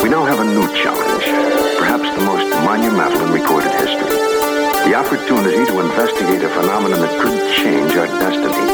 We now have a new challenge, perhaps the most monumental in recorded history. The opportunity to investigate a phenomenon that could change our destiny.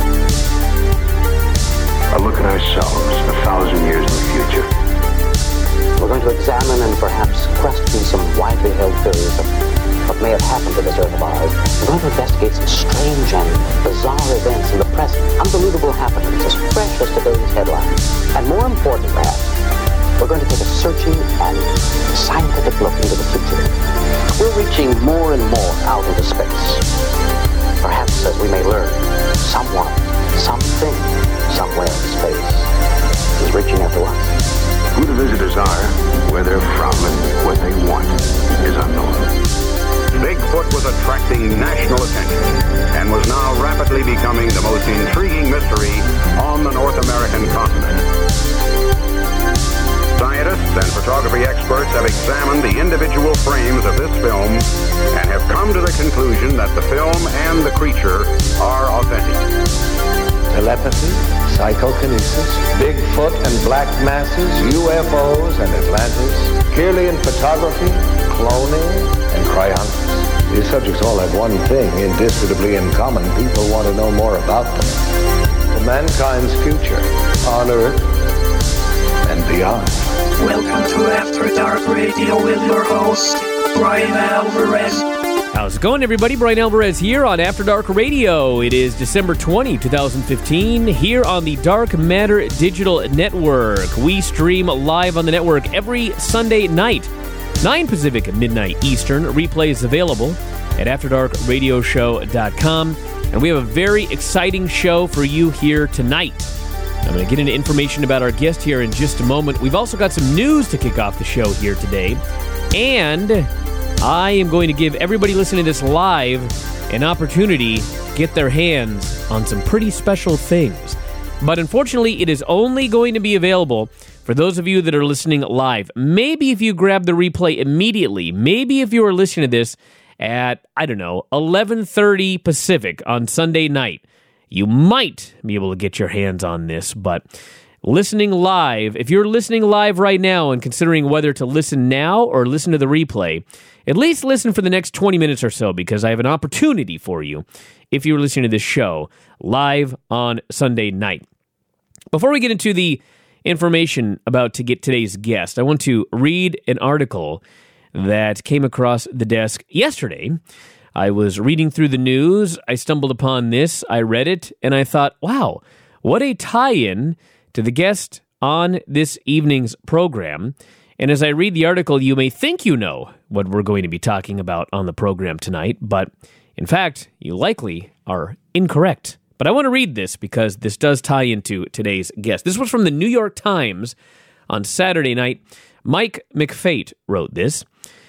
A look at ourselves 1,000 years in the future. We're going to examine and perhaps question some widely held theories of what may have happened to this Earth of ours. We're going to investigate some strange and bizarre events in the present, unbelievable happenings as fresh as today's headlines. And more important, perhaps, we're going to take a searching and scientific look into the future. We're reaching more and more out into space. Perhaps, as we may learn, someone, something, somewhere in space is reaching out to us. Who the visitors are, where they're from, and what they want is unknown. Bigfoot was attracting national attention and was now rapidly becoming the most intriguing mystery on the North American continent. Scientists and photography experts have examined the individual frames of this film and have come to the conclusion that the film and the creature are authentic. Telepathy, psychokinesis, Bigfoot and black masses, UFOs and Atlantis, Kirlian photography, cloning, and cryonis. These subjects all have one thing indisputably in common. People want to know more about them. For mankind's future on Earth and beyond. Welcome to After Dark Radio with your host, Brian Alvarez. How's it going, everybody? Brian Alvarez here on After Dark Radio. It is December 20, 2015, here on the Dark Matter Digital Network. We stream live on the network every Sunday night, 9 Pacific, midnight Eastern. Replay is available at AfterDarkRadioshow.com. And we have a very exciting show for you here tonight. I'm going to get into information about our guest here in just a moment. We've also got some news to kick off the show here today. And I am going to give everybody listening to this live an opportunity to get their hands on some pretty special things. But unfortunately, it is only going to be available for those of you that are listening live. Maybe if you grab the replay immediately, maybe if you are listening to this at, 11:30 Pacific on Sunday night, you might be able to get your hands on this, but listening live, if you're listening live right now and considering whether to listen now or listen to the replay, at least listen for the next 20 minutes or so, because I have an opportunity for you if you're listening to this show live on Sunday night. Before we get into the information about to get today's guest, I want to read an article that came across the desk yesterday. I was reading through the news, I stumbled upon this, I read it, and I thought, wow, what a tie-in to the guest on this evening's program. And as I read the article, you may think you know what we're going to be talking about on the program tonight, but in fact, you likely are incorrect. But I want to read this because this does tie into today's guest. This was from the New York Times on Saturday night. Mike McFate wrote this.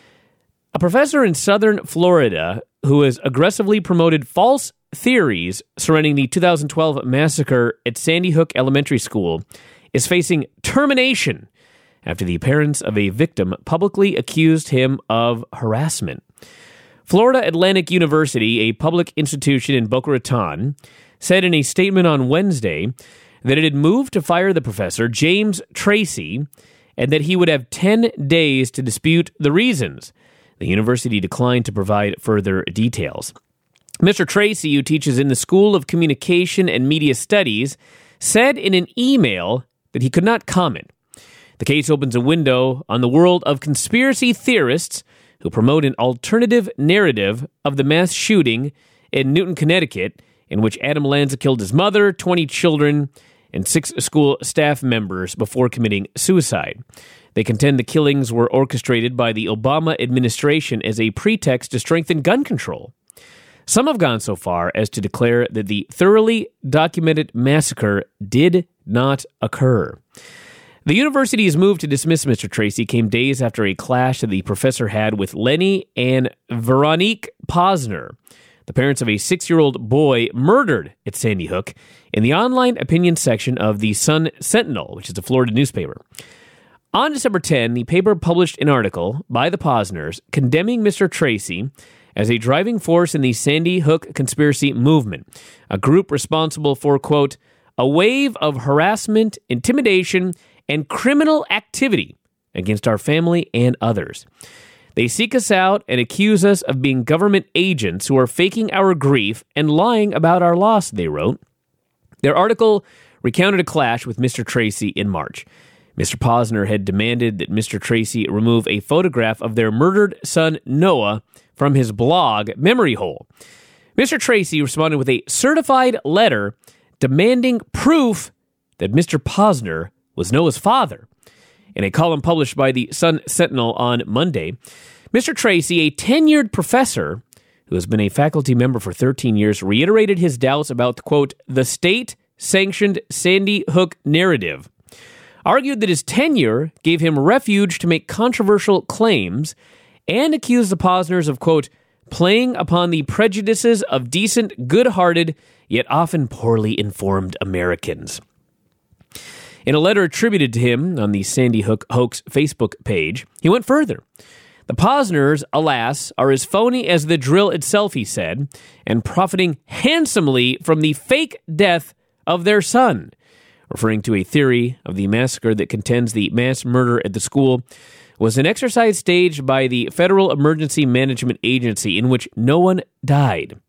A professor in southern Florida who has aggressively promoted false theories surrounding the 2012 massacre at Sandy Hook Elementary School is facing termination after the parents of a victim publicly accused him of harassment. Florida Atlantic University, a public institution in Boca Raton, said in a statement on Wednesday that it had moved to fire the professor, James Tracy, and that he would have 10 days to dispute the reasons. The university declined to provide further details. Mr. Tracy, who teaches in the School of Communication and Media Studies, said in an email that he could not comment. The case opens a window on the world of conspiracy theorists who promote an alternative narrative of the mass shooting in Newton, Connecticut, in which Adam Lanza killed his mother, 20 children, and 6 school staff members before committing suicide. They contend the killings were orchestrated by the Obama administration as a pretext to strengthen gun control. Some have gone so far as to declare that the thoroughly documented massacre did not occur. The university's move to dismiss Mr. Tracy came days after a clash that the professor had with Lenny and Veronique Posner, the parents of a 6-year-old boy murdered at Sandy Hook, in the online opinion section of the Sun Sentinel, which is a Florida newspaper. On December 10, the paper published an article by the Posners condemning Mr. Tracy as a driving force in the Sandy Hook conspiracy movement, a group responsible for, quote, a wave of harassment, intimidation, and criminal activity against our family and others. They seek us out and accuse us of being government agents who are faking our grief and lying about our loss, they wrote. Their article recounted a clash with Mr. Tracy in March. Mr. Posner had demanded that Mr. Tracy remove a photograph of their murdered son, Noah, from his blog, Memory Hole. Mr. Tracy responded with a certified letter demanding proof that Mr. Posner was Noah's father. In a column published by the Sun Sentinel on Monday, Mr. Tracy, a tenured professor who has been a faculty member for 13 years, reiterated his doubts about, quote, the state-sanctioned Sandy Hook narrative, argued that his tenure gave him refuge to make controversial claims, and accused the Posners of, quote, playing upon the prejudices of decent, good-hearted, yet often poorly informed Americans. In a letter attributed to him on the Sandy Hook Hoax Facebook page, he went further. The Posners, alas, are as phony as the drill itself, he said, and profiting handsomely from the fake death of their son, referring to a theory of the massacre that contends the mass murder at the school was an exercise staged by the Federal Emergency Management Agency in which no one died.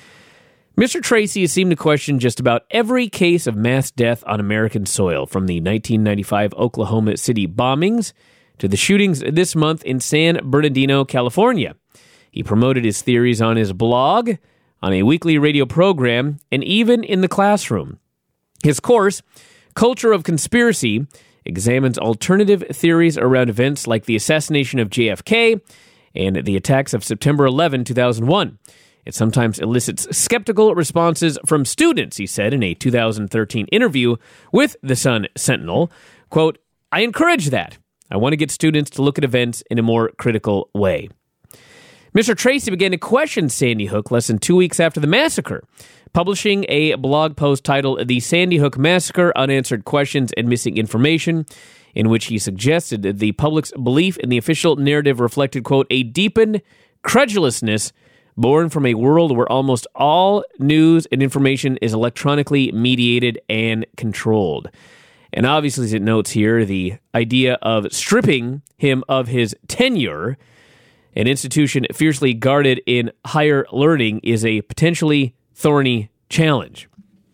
Mr. Tracy seemed to question just about every case of mass death on American soil, from the 1995 Oklahoma City bombings to the shootings this month in San Bernardino, California. He promoted his theories on his blog, on a weekly radio program, and even in the classroom. His course, Culture of Conspiracy, examines alternative theories around events like the assassination of JFK and the attacks of September 11, 2001. It sometimes elicits skeptical responses from students, he said in a 2013 interview with the Sun Sentinel. Quote, I encourage that. I want to get students to look at events in a more critical way. Mr. Tracy began to question Sandy Hook less than 2 weeks after the massacre, publishing a blog post titled The Sandy Hook Massacre, Unanswered Questions and Missing Information, in which he suggested that the public's belief in the official narrative reflected, quote, a deepened credulousness born from a world where almost all news and information is electronically mediated and controlled. And obviously, as it notes here, the idea of stripping him of his tenure, an institution fiercely guarded in higher learning, is a potentially thorny challenge.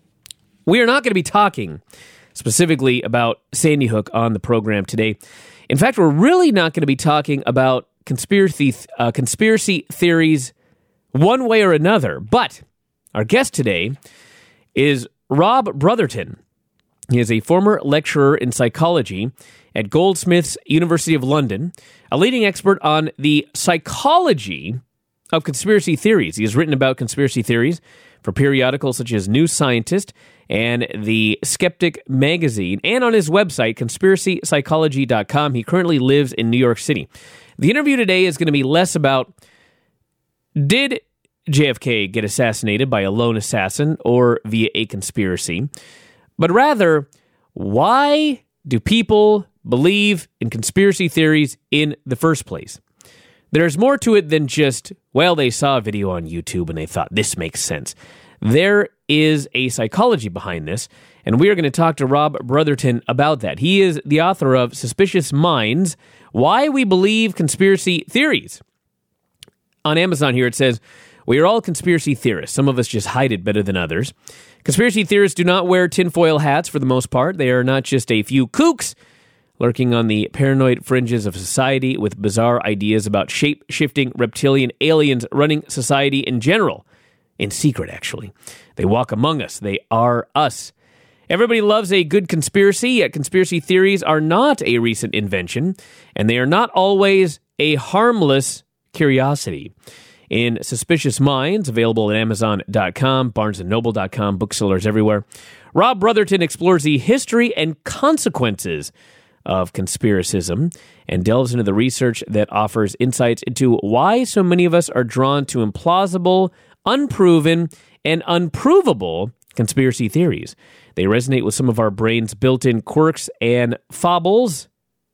We are not going to be talking specifically about Sandy Hook on the program today. In fact, we're really not going to be talking about conspiracy theories one way or another. But our guest today is Rob Brotherton. He is a former lecturer in psychology at Goldsmiths, University of London, a leading expert on the psychology of conspiracy theories. He has written about conspiracy theories for periodicals such as New Scientist and The Skeptic magazine, and on his website, conspiracypsychology.com. He currently lives in New York City. The interview today is going to be less about did JFK get assassinated by a lone assassin or via a conspiracy, but rather, why do people believe in conspiracy theories in the first place? There's more to it than just, well, they saw a video on YouTube and they thought this makes sense. There is a psychology behind this, and we are going to talk to Rob Brotherton about that. He is the author of Suspicious Minds, Why We Believe Conspiracy Theories. On Amazon here it says, we are all conspiracy theorists. Some of us just hide it better than others. Conspiracy theorists do not wear tinfoil hats for the most part. They are not just a few kooks lurking on the paranoid fringes of society with bizarre ideas about shape-shifting reptilian aliens running society in general. In secret, actually. They walk among us. They are us. Everybody loves a good conspiracy, yet conspiracy theories are not a recent invention, and they are not always a harmless curiosity. In Suspicious Minds, available at Amazon.com, BarnesandNoble.com, booksellers everywhere, Rob Brotherton explores the history and consequences of conspiracism and delves into the research that offers insights into why so many of us are drawn to implausible, unproven, and unprovable conspiracy theories. They resonate with some of our brain's built-in quirks and foibles,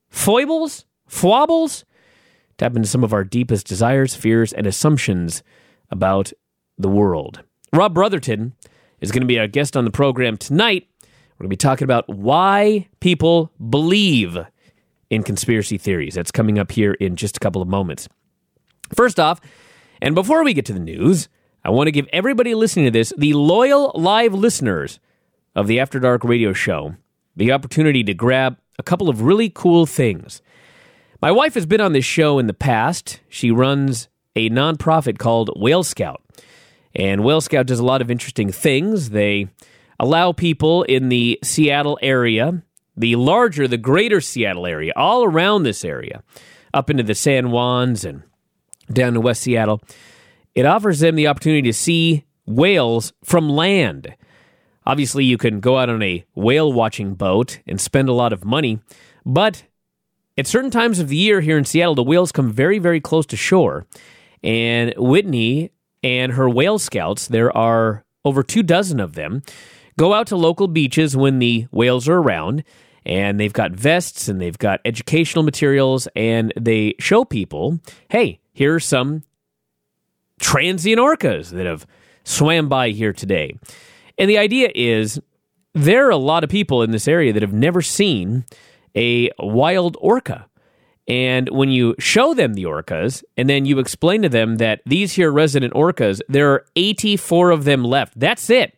tap into some of our deepest desires, fears, and assumptions about the world. Rob Brotherton is going to be our guest on the program tonight. We're going to be talking about why people believe in conspiracy theories. That's coming up here in just a couple of moments. First off, and before we get to the news, I want to give everybody listening to this, the loyal live listeners of the After Dark radio show, the opportunity to grab a couple of really cool things. My wife has been on this show in the past. She runs a nonprofit called Whale Scout. And Whale Scout does a lot of interesting things. They allow people in the Seattle area, the greater Seattle area, all around this area, up into the San Juans and down to West Seattle. It offers them the opportunity to see whales from land. Obviously, you can go out on a whale-watching boat and spend a lot of money, but at certain times of the year here in Seattle, the whales come very, very close to shore. And Whitney and her Whale Scouts, there are over 24 of them, go out to local beaches when the whales are around, and they've got vests and they've got educational materials, and they show people, hey, here are some transient orcas that have swam by here today. And the idea is there are a lot of people in this area that have never seen a wild orca. And when you show them the orcas, and then you explain to them that these here resident orcas, there are 84 of them left. That's it.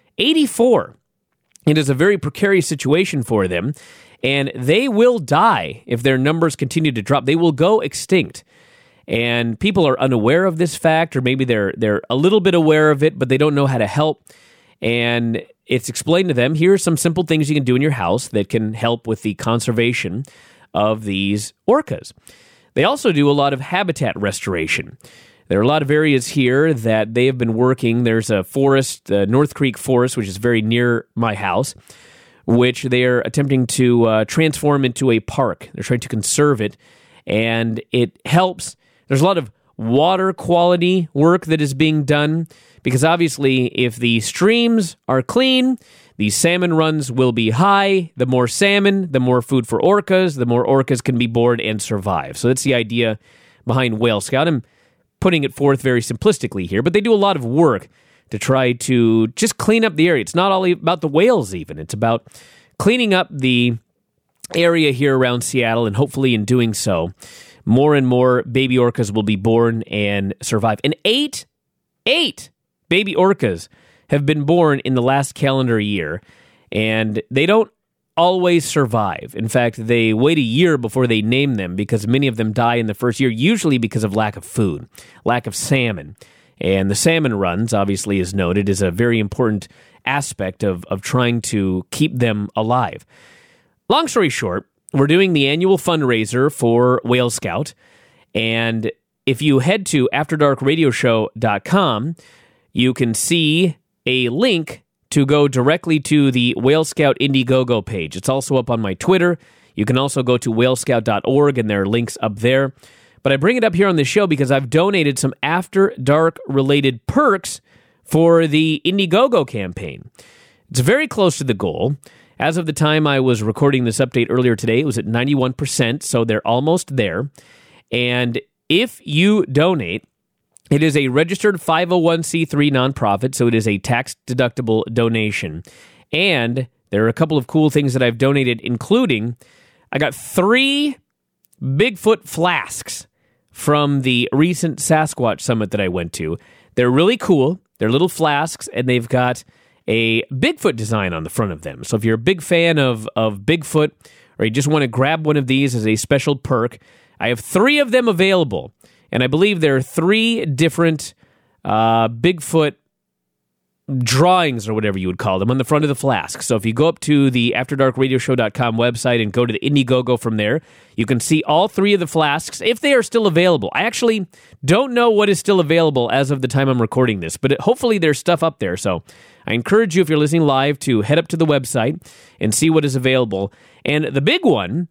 84. It is a very precarious situation for them, and they will die if their numbers continue to drop. They will go extinct. And people are unaware of this fact, or maybe they're a little bit aware of it, but they don't know how to help. And it's explained to them, here are some simple things you can do in your house that can help with the conservation of these orcas. They also do a lot of habitat restoration. There are a lot of areas here that they have been working. There's a forest, North Creek Forest, which is very near my house, which they are attempting to transform into a park. They're trying to conserve it, and it helps. There's a lot of water quality work that is being done, because obviously if the streams are clean, the salmon runs will be high. The more salmon, the more food for orcas, the more orcas can be born and survive. So that's the idea behind Whale Scout. I'm putting it forth very simplistically here, but they do a lot of work to try to just clean up the area. It's not all about the whales even. It's about cleaning up the area here around Seattle, and hopefully in doing so, more and more baby orcas will be born and survive. And eight baby orcas have been born in the last calendar year, and they don't always survive. In fact, they wait a year before they name them, because many of them die in the first year, usually because of lack of food, lack of salmon. And the salmon runs, obviously, as noted, is a very important aspect of trying to keep them alive. Long story short, we're doing the annual fundraiser for Whale Scout, and if you head to AfterDarkRadioShow.com, you can see a link to go directly to the Whale Scout Indiegogo page. It's also up on my Twitter. You can also go to whalescout.org, and there are links up there. But I bring it up here on the show because I've donated some After Dark-related perks for the Indiegogo campaign. It's very close to the goal. As of the time I was recording this update earlier today, it was at 91%, so they're almost there. And if you donate, it is a registered 501c3 nonprofit, so it is a tax-deductible donation. And there are a couple of cool things that I've donated, including I got 3 Bigfoot flasks from the recent Sasquatch Summit that I went to. They're really cool. They're little flasks, and they've got a Bigfoot design on the front of them. So if you're a big fan of Bigfoot, or you just want to grab one of these as a special perk, I have 3 of them available. And I believe there are 3 different Bigfoot drawings, or whatever you would call them, on the front of the flask. So if you go up to the AfterDarkRadioShow.com website and go to the Indiegogo from there, you can see all 3 of the flasks, if they are still available. I actually don't know what is still available as of the time I'm recording this, but hopefully there's stuff up there. So I encourage you, if you're listening live, to head up to the website and see what is available. And the big one,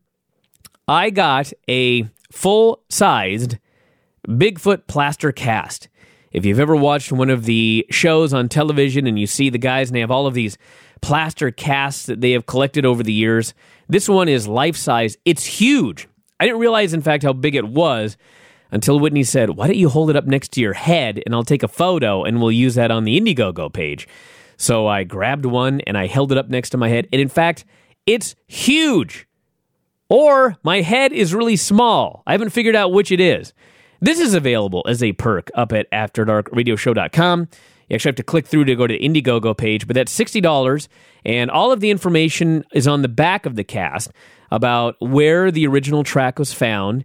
I got a full-sized Bigfoot plaster cast. If you've ever watched one of the shows on television and you see the guys and they have all of these plaster casts that they have collected over the years, this one is life-size. It's huge. I didn't realize, in fact, how big it was until Whitney said, why don't you hold it up next to your head and I'll take a photo and we'll use that on the Indiegogo page. So I grabbed one and I held it up next to my head. And in fact, it's huge. or my head is really small. I haven't figured out which it is. This is available as a perk up at AfterDarkRadioshow.com. You actually have to click through to go to the Indiegogo page, but that's $60, and all of the information is on the back of the cast about where the original track was found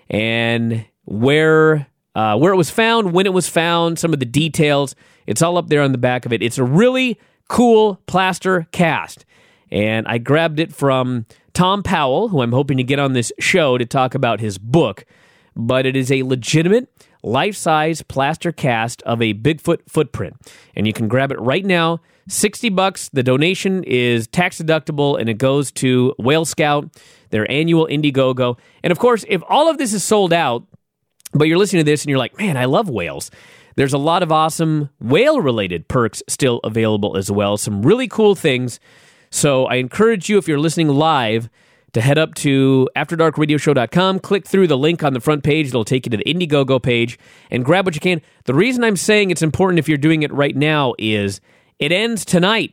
and where it was found, when it was found, some of the details. It's all up there on the back of it. It's a really cool plaster cast, and I grabbed it from Tom Powell, who I'm hoping to get on this show to talk about his book, but it is a legitimate life-size plaster cast of a Bigfoot footprint, and you can grab it right now. $60. The donation is tax-deductible, and it goes to Whale Scout, their annual Indiegogo. And of course, if all of this is sold out, but you're listening to this and you're like, man, I love whales, there's a lot of awesome whale-related perks still available as well. Some really cool things. So I encourage you, if you're listening live, to head up to AfterDarkRadioshow.com, click through the link on the front page. It'll take you to the Indiegogo page, and grab what you can. The reason I'm saying it's important if you're doing it right now is it ends tonight.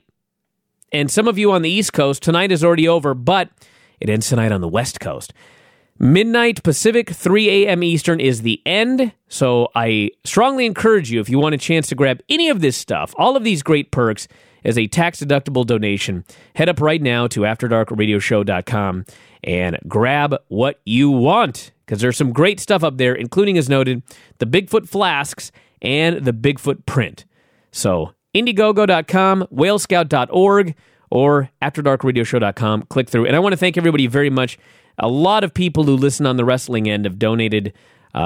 And some of you on the East Coast, tonight is already over, but it ends tonight on the West Coast. Midnight Pacific, 3 a.m. Eastern is the end. So I strongly encourage you, if you want a chance to grab any of this stuff, all of these great perks, as a tax-deductible donation, head up right now to AfterDarkRadioshow.com and grab what you want, because there's some great stuff up there, including, as noted, the Bigfoot flasks and the Bigfoot print. So, Indiegogo.com, whalescout.org, or AfterDarkRadioshow.com. Click through. And I want to thank everybody very much. A lot of people who listen on the wrestling end have donated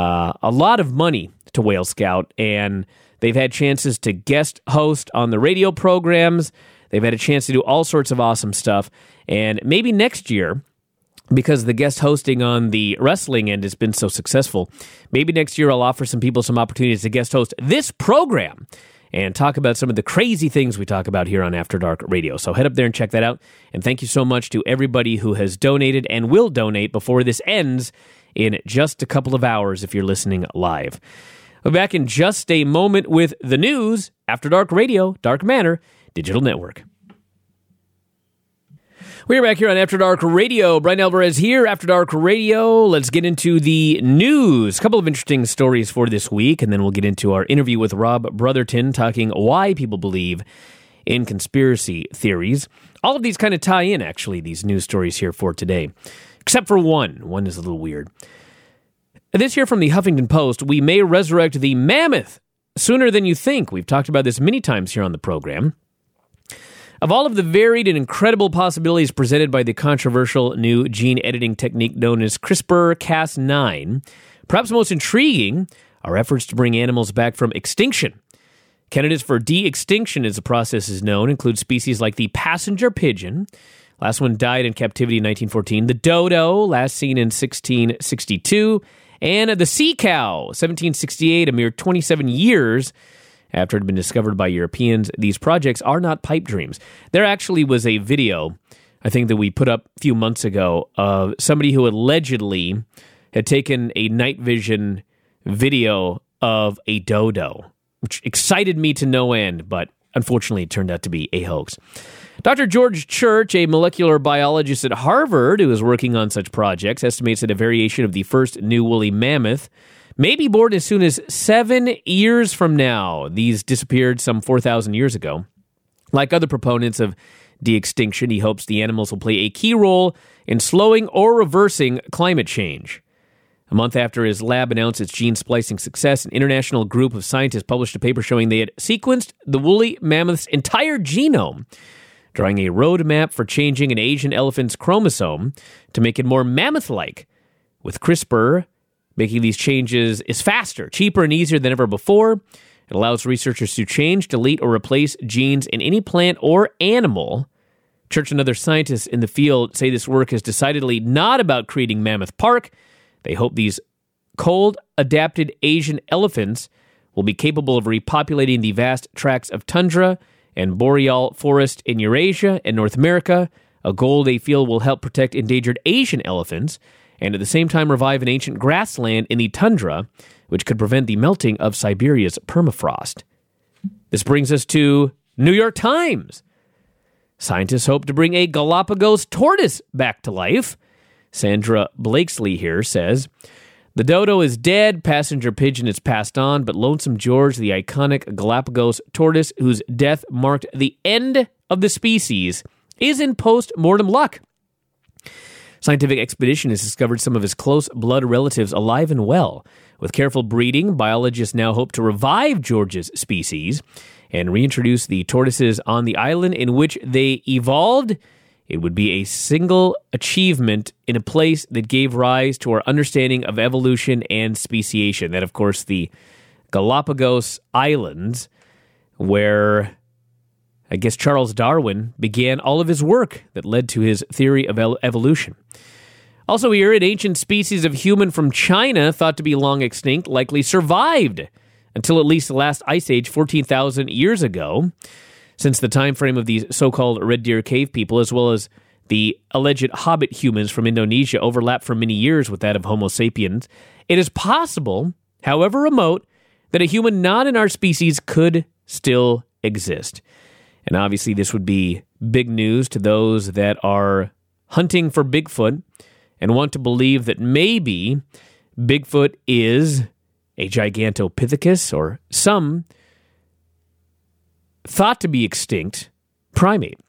a lot of money to Whale Scout, and they've had chances to guest host on the radio programs. They've had a chance to do all sorts of awesome stuff. And maybe next year, because the guest hosting on the wrestling end has been so successful, maybe next year I'll offer some people some opportunities to guest host this program and talk about some of the crazy things we talk about here on After Dark Radio. So head up there and check that out. And thank you so much to everybody who has donated and will donate before this ends in just a couple of hours if you're listening live. We're back in just a moment with the news. After Dark Radio, Dark Matter, Digital Network. We're back here on After Dark Radio. Brian Alvarez here, After Dark Radio. Let's get into the news. A couple of interesting stories for this week, and then we'll get into our interview with Rob Brotherton, talking why people believe in conspiracy theories. All of these kind of tie in, actually, these news stories here for today, except for one. One is a little weird. This here from the Huffington Post: we may resurrect the mammoth sooner than you think. We've talked about this many times here on the program. Of all of the varied and incredible possibilities presented by the controversial new gene editing technique known as CRISPR-Cas9, perhaps most intriguing are efforts to bring animals back from extinction. Candidates for de-extinction, as the process is known, include species like the passenger pigeon. Last one died in captivity in 1914. The dodo, last seen in 1662. And the sea cow, 1768, a mere 27 years after it had been discovered by Europeans. These projects are not pipe dreams. There actually was a video, I think, that we put up a few months ago of somebody who allegedly had taken a night vision video of a dodo, which excited me to no end, but unfortunately it turned out to be a hoax. Dr. George Church, a molecular biologist at Harvard who is working on such projects, estimates that a variation of the first new woolly mammoth may be born as soon as 7 years from now. These disappeared some 4,000 years ago. Like other proponents of de-extinction, he hopes the animals will play a key role in slowing or reversing climate change. A month after his lab announced its gene splicing success, an international group of scientists published a paper showing they had sequenced the woolly mammoth's entire genome, drawing a roadmap for changing an Asian elephant's chromosome to make it more mammoth-like. With CRISPR, making these changes is faster, cheaper, and easier than ever before. It allows researchers to change, delete, or replace genes in any plant or animal. Church and other scientists in the field say this work is decidedly not about creating Mammoth Park. They hope these cold-adapted Asian elephants will be capable of repopulating the vast tracts of tundra and boreal forest in Eurasia and North America, a goal they feel will help protect endangered Asian elephants, and at the same time revive an ancient grassland in the tundra, which could prevent the melting of Siberia's permafrost. This brings us to New York Times. Scientists hope to bring a Galapagos tortoise back to life. Sandra Blakesley here says, the dodo is dead, passenger pigeon is passed on, but Lonesome George, the iconic Galapagos tortoise whose death marked the end of the species, is in post-mortem luck. Scientific expedition has discovered some of his close blood relatives alive and well. With careful breeding, biologists now hope to revive George's species and reintroduce the tortoises on the island in which they evolved. It would be a single achievement in a place that gave rise to our understanding of evolution and speciation. That, of course, the Galapagos Islands, where I guess Charles Darwin began all of his work that led to his theory of evolution. Also here, an ancient species of human from China, thought to be long extinct, likely survived until at least the last ice age 14,000 years ago. Since the time frame of these so-called Red Deer cave people, as well as the alleged hobbit humans from Indonesia, overlap for many years with that of Homo sapiens, it is possible, however remote, that a human not in our species could still exist. And obviously this would be big news to those that are hunting for Bigfoot and want to believe that maybe Bigfoot is a Gigantopithecus or some thought to be extinct primate.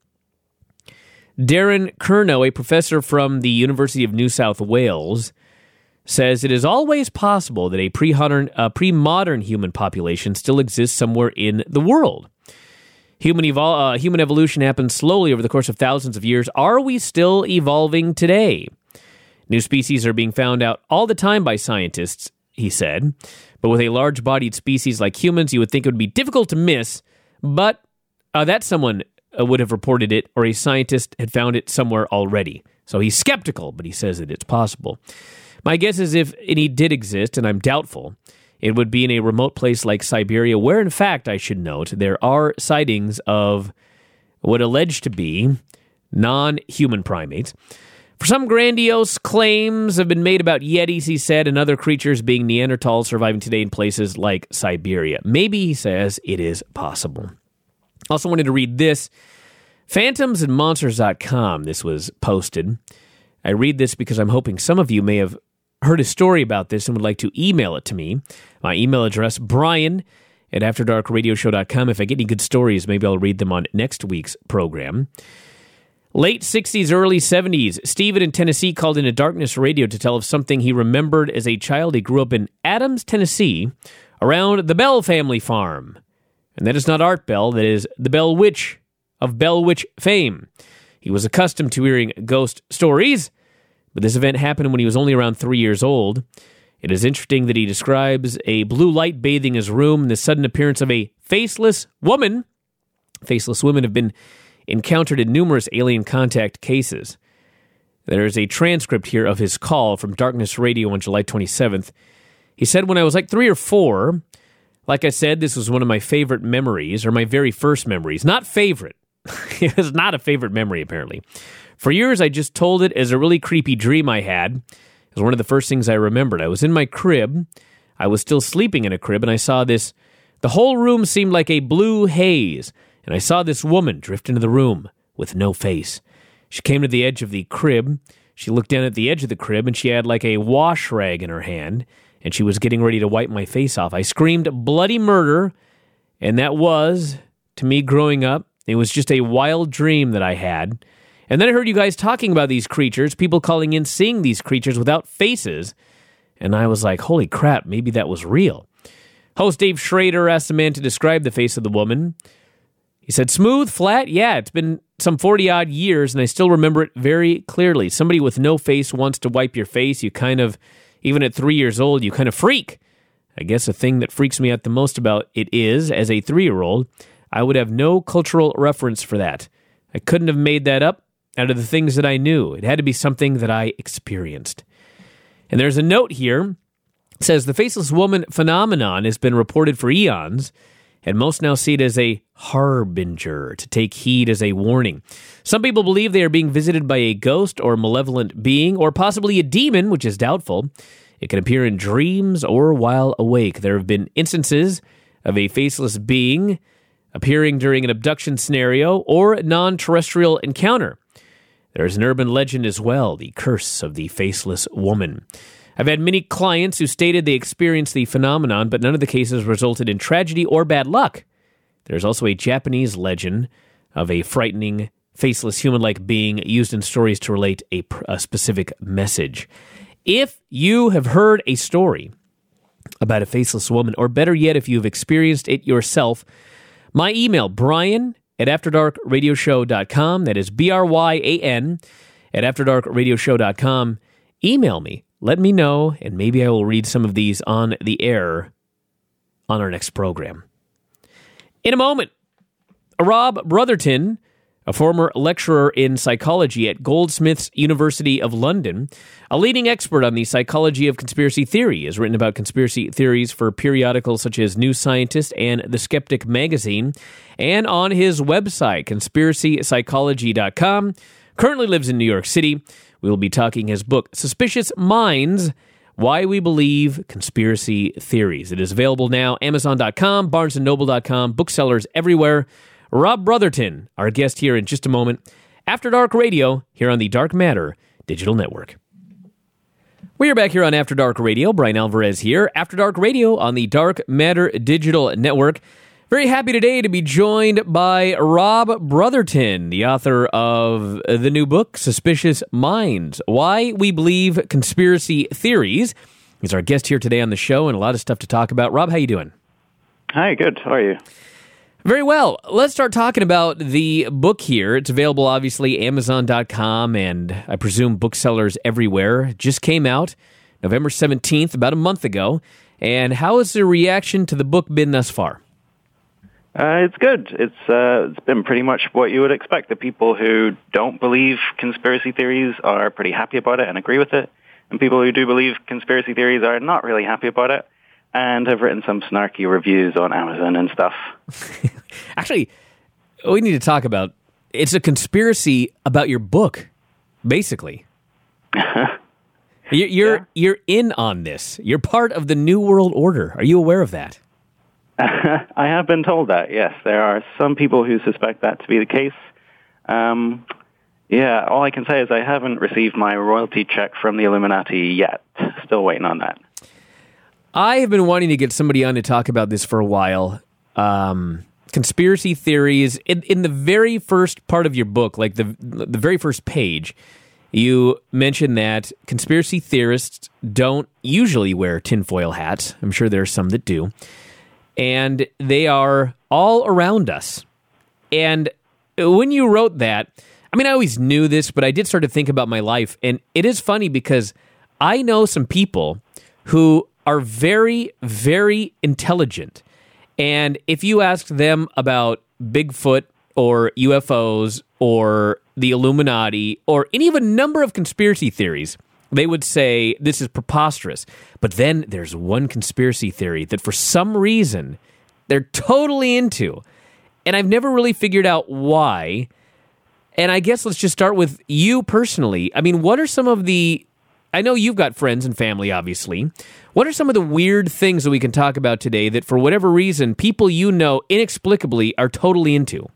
Darren Curnow, a professor from the University of New South Wales, says it is always possible that a pre-modern human population still exists somewhere in the world. Human evolution happens slowly over the course of thousands of years. Are we still evolving today? New species are being found out all the time by scientists, he said. But with a large-bodied species like humans, you would think it would be difficult to miss, but that someone would have reported it, or a scientist had found it somewhere already. So he's skeptical, but he says that it's possible. My guess is if any did exist, and I'm doubtful, it would be in a remote place like Siberia, where, in fact, I should note, there are sightings of what alleged to be non-human primates. For some grandiose claims have been made about Yetis, he said, and other creatures being Neanderthals surviving today in places like Siberia. Maybe, he says, it is possible. Also wanted to read this. Phantomsandmonsters.com, this was posted. I read this because I'm hoping some of you may have heard a story about this and would like to email it to me. My email address, brian@AfterDarkRadioShow.com. If I get any good stories, maybe I'll read them on next week's program. Late 60s, early 70s, Steven in Tennessee called into Darkness Radio to tell of something he remembered as a child. He grew up in Adams, Tennessee, around the Bell family farm. And that is not Art Bell, that is the Bell Witch of Bell Witch fame. He was accustomed to hearing ghost stories, but this event happened when he was only around 3 years old. It is interesting that he describes a blue light bathing his room and the sudden appearance of a faceless woman. Faceless women have been encountered in numerous alien contact cases. There is a transcript here of his call from Darkness Radio on July 27th. He said, when I was like 3 or 4, like I said, this was one of my favorite memories, or my very first memories. Not favorite. It was not a favorite memory, apparently. For years, I just told it as a really creepy dream I had. It was one of the first things I remembered. I was in my crib. I was still sleeping in a crib, and I saw this. The whole room seemed like a blue haze, and I saw this woman drift into the room with no face. She came to the edge of the crib. She looked down at the edge of the crib, and she had like a wash rag in her hand, and she was getting ready to wipe my face off. I screamed bloody murder, and that was, to me growing up, it was just a wild dream that I had. And then I heard you guys talking about these creatures, people calling in, seeing these creatures without faces, and I was like, holy crap, maybe that was real. Host Dave Schrader asked the man to describe the face of the woman. He said, smooth, flat, yeah, it's been some 40-odd years, and I still remember it very clearly. Somebody with no face wants to wipe your face. You kind of, even at 3 years old, you kind of freak. I guess the thing that freaks me out the most about it is, as a 3-year-old, I would have no cultural reference for that. I couldn't have made that up out of the things that I knew. It had to be something that I experienced. And there's a note here. It says, the faceless woman phenomenon has been reported for eons, and most now see it as a harbinger, to take heed as a warning. Some people believe they are being visited by a ghost or malevolent being, or possibly a demon, which is doubtful. It can appear in dreams or while awake. There have been instances of a faceless being appearing during an abduction scenario or non-terrestrial encounter. There's an urban legend as well, the curse of the faceless woman. I've had many clients who stated they experienced the phenomenon, but none of the cases resulted in tragedy or bad luck. There's also a Japanese legend of a frightening, faceless human-like being used in stories to relate a specific message. If you have heard a story about a faceless woman, or better yet, if you've experienced it yourself, my email, brian@afterdarkradioshow.com, that is BRYAN @afterdarkradioshow.com. Email me, let me know, and maybe I will read some of these on the air on our next program. In a moment, Rob Brotherton, a former lecturer in psychology at Goldsmiths University of London, a leading expert on the psychology of conspiracy theory, has written about conspiracy theories for periodicals such as New Scientist and The Skeptic magazine, and on his website, conspiracypsychology.com. Currently lives in New York City. We will be talking his book, Suspicious Minds, Why We Believe Conspiracy Theories. It is available now, Amazon.com, BarnesandNoble.com, booksellers everywhere. Rob Brotherton, our guest here in just a moment. After Dark Radio, here on the Dark Matter Digital Network. We are back here on After Dark Radio. Brian Alvarez here. After Dark Radio on the Dark Matter Digital Network. Very happy today to be joined by Rob Brotherton, the author of the new book, Suspicious Minds, Why We Believe Conspiracy Theories. He's our guest here today on the show, and a lot of stuff to talk about. Rob, how you doing? Hi, good. How are you? Very well. Let's start talking about the book here. It's available, obviously, Amazon.com, and I presume booksellers everywhere. It just came out November 17th, about a month ago. And how has the reaction to the book been thus far? It's good. It's been pretty much what you would expect. The people who don't believe conspiracy theories are pretty happy about it and agree with it. And people who do believe conspiracy theories are not really happy about it and have written some snarky reviews on Amazon and stuff. Actually, we need to talk about, it's a conspiracy about your book, basically. You're in on this. You're part of the New World Order. Are you aware of that? I have been told that, yes. There are some people who suspect that to be the case. All I can say is I haven't received my royalty check from the Illuminati yet. Still waiting on that. I have been wanting to get somebody on to talk about this for a while. Conspiracy theories. In the very first part of your book, like the very first page, you mentioned that conspiracy theorists don't usually wear tinfoil hats. I'm sure there are some that do. And they are all around us. And when you wrote that, I mean, I always knew this, but I did start to think about my life. And it is funny because I know some people who are very, very intelligent. And if you asked them about Bigfoot or UFOs or the Illuminati or any of a number of conspiracy theories, they would say this is preposterous. But then there's one conspiracy theory that for some reason they're totally into. And I've never really figured out why. And I guess let's just start with you personally. I mean, what are some of the... I know you've got friends and family, obviously. What are some of the weird things that we can talk about today that for whatever reason people you know inexplicably are totally into?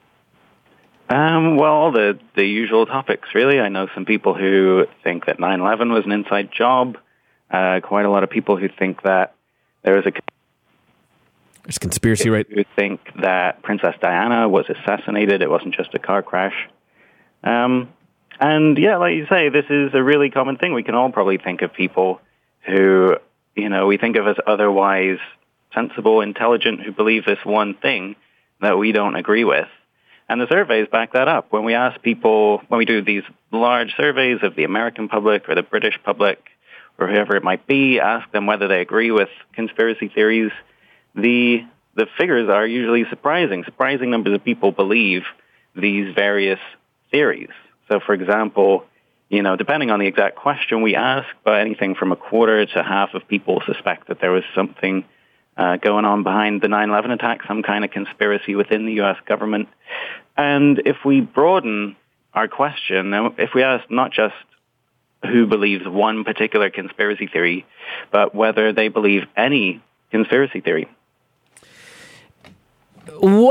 Well, the usual topics, really. I know some people who think that 9/11 was an inside job. Quite a lot of people who think that there's conspiracy, right? Who think that Princess Diana was assassinated. It wasn't just a car crash. And yeah, like you say, this is a really common thing. We can all probably think of people who, we think of as otherwise sensible, intelligent, who believe this one thing that we don't agree with. And the surveys back that up. When we ask people, when we do these large surveys of the American public or the British public or whoever it might be, ask them whether they agree with conspiracy theories, the figures are usually surprising. Surprising numbers of people believe these various theories. So, for example, depending on the exact question we ask, but anything from a quarter to half of people suspect that there was something going on behind the 9/11 attack, some kind of conspiracy within the U.S. government. And if we broaden our question, if we ask not just who believes one particular conspiracy theory, but whether they believe any conspiracy theory. What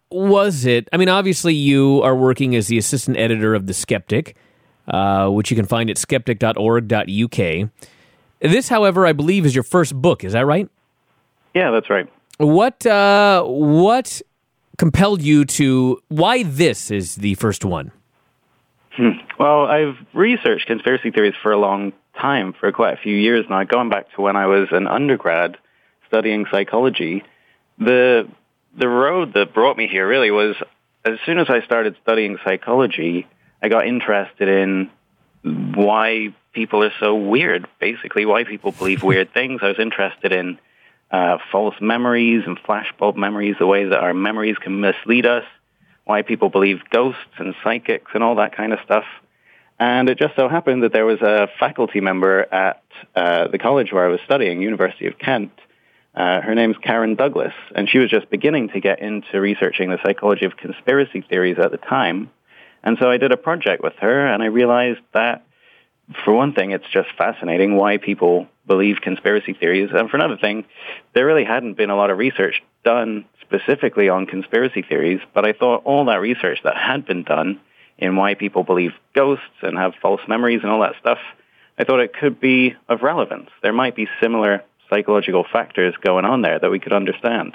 was it? I mean, obviously you are working as the assistant editor of The Skeptic, which you can find at skeptic.org.uk. This, however, I believe is your first book. Is that right? Yeah, that's right. What compelled you to... Why this is the first one? Well, I've researched conspiracy theories for a long time, for quite a few years now, going back to when I was an undergrad studying psychology. The road that brought me here really was, as soon as I started studying psychology, I got interested in why people are so weird, basically, why people believe weird things. I was interested in false memories and flashbulb memories, the way that our memories can mislead us, why people believe ghosts and psychics and all that kind of stuff. And it just so happened that there was a faculty member at the college where I was studying, University of Kent. Her name's Karen Douglas, and she was just beginning to get into researching the psychology of conspiracy theories at the time. And so I did a project with her, and I realized that, for one thing, it's just fascinating why people believe conspiracy theories. And for another thing, there really hadn't been a lot of research done specifically on conspiracy theories, but I thought all that research that had been done in why people believe ghosts and have false memories and all that stuff, I thought it could be of relevance. There might be similar psychological factors going on there that we could understand.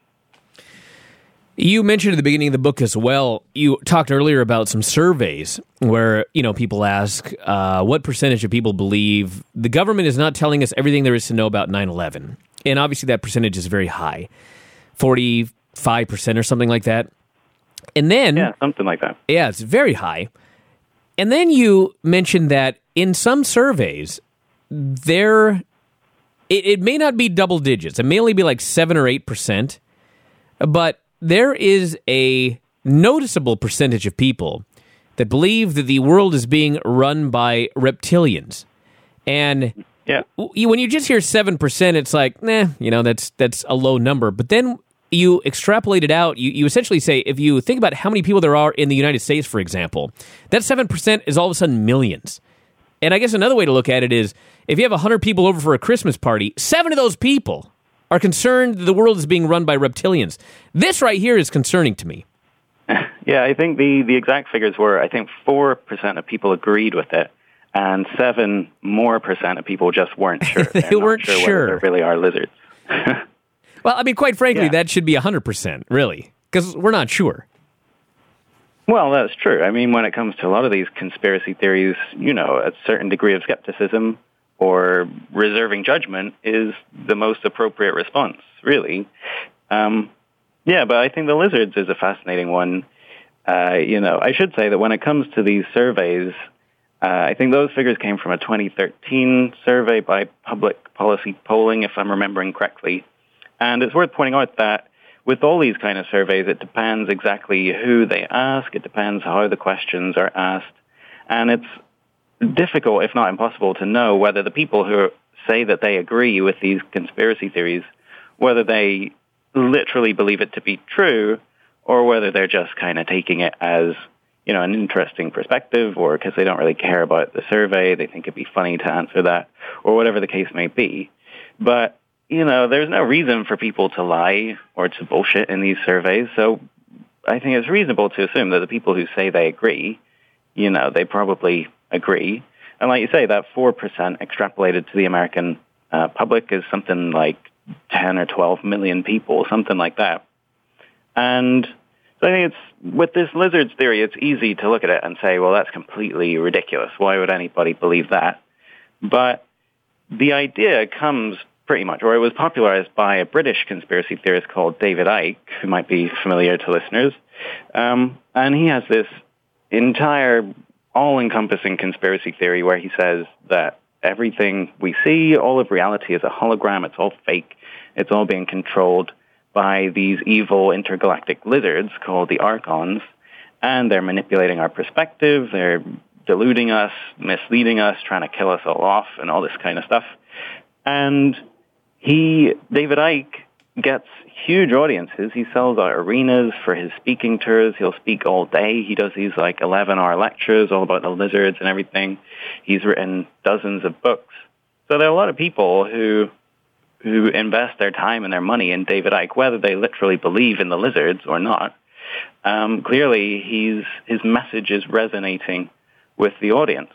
You mentioned at the beginning of the book as well, you talked earlier about some surveys where, people ask, what percentage of people believe the government is not telling us everything there is to know about 9/11? And obviously that percentage is very high, 45% or something like that. And then... Yeah, something like that. Yeah, it's very high. And then you mentioned that in some surveys, it may not be double digits. It may only be like 7 or 8%, but there is a noticeable percentage of people that believe that the world is being run by reptilians. And when you just hear 7%, it's like, that's a low number. But then you extrapolate it out. You essentially say, if you think about how many people there are in the United States, for example, that 7% is all of a sudden millions. And I guess another way to look at it is, if you have 100 people over for a Christmas party, 7 of those people are concerned the world is being run by reptilians. This right here is concerning to me. Yeah, I think the exact figures were, 4% of people agreed with it, and 7% more of people just weren't sure. They weren't sure whether there really are lizards. Well, I mean, quite frankly, that should be 100%, really, because we're not sure. Well, that's true. I mean, when it comes to a lot of these conspiracy theories, a certain degree of skepticism or reserving judgment is the most appropriate response, really. But I think the lizards is a fascinating one. I should say that when it comes to these surveys, I think those figures came from a 2013 survey by Public Policy Polling, if I'm remembering correctly. And it's worth pointing out that with all these kind of surveys, it depends exactly who they ask. It depends how the questions are asked. And it's difficult, if not impossible, to know whether the people who say that they agree with these conspiracy theories, whether they literally believe it to be true or whether they're just kind of taking it as, an interesting perspective, or because they don't really care about the survey, they think it'd be funny to answer that, or whatever the case may be. But there's no reason for people to lie or to bullshit in these surveys. So I think it's reasonable to assume that the people who say they agree, they probably agree. And like you say, that 4% extrapolated to the American public is something like 10 or 12 million people, something like that. And so I think with this lizards theory, it's easy to look at it and say, well, that's completely ridiculous. Why would anybody believe that? But the idea comes pretty much, or it was popularized by a British conspiracy theorist called David Icke, who might be familiar to listeners. And he has this entire all-encompassing conspiracy theory where he says that everything we see, all of reality, is a hologram. It's all fake. It's all being controlled by these evil intergalactic lizards called the Archons, and they're manipulating our perspective. They're deluding us, misleading us, trying to kill us all off, and all this kind of stuff. And David Icke, gets huge audiences. He sells out arenas for his speaking tours. He'll speak all day. He does these 11-hour lectures all about the lizards and everything. He's written dozens of books. So there are a lot of people who invest their time and their money in David Icke, whether they literally believe in the lizards or not. clearly his message is resonating with the audience.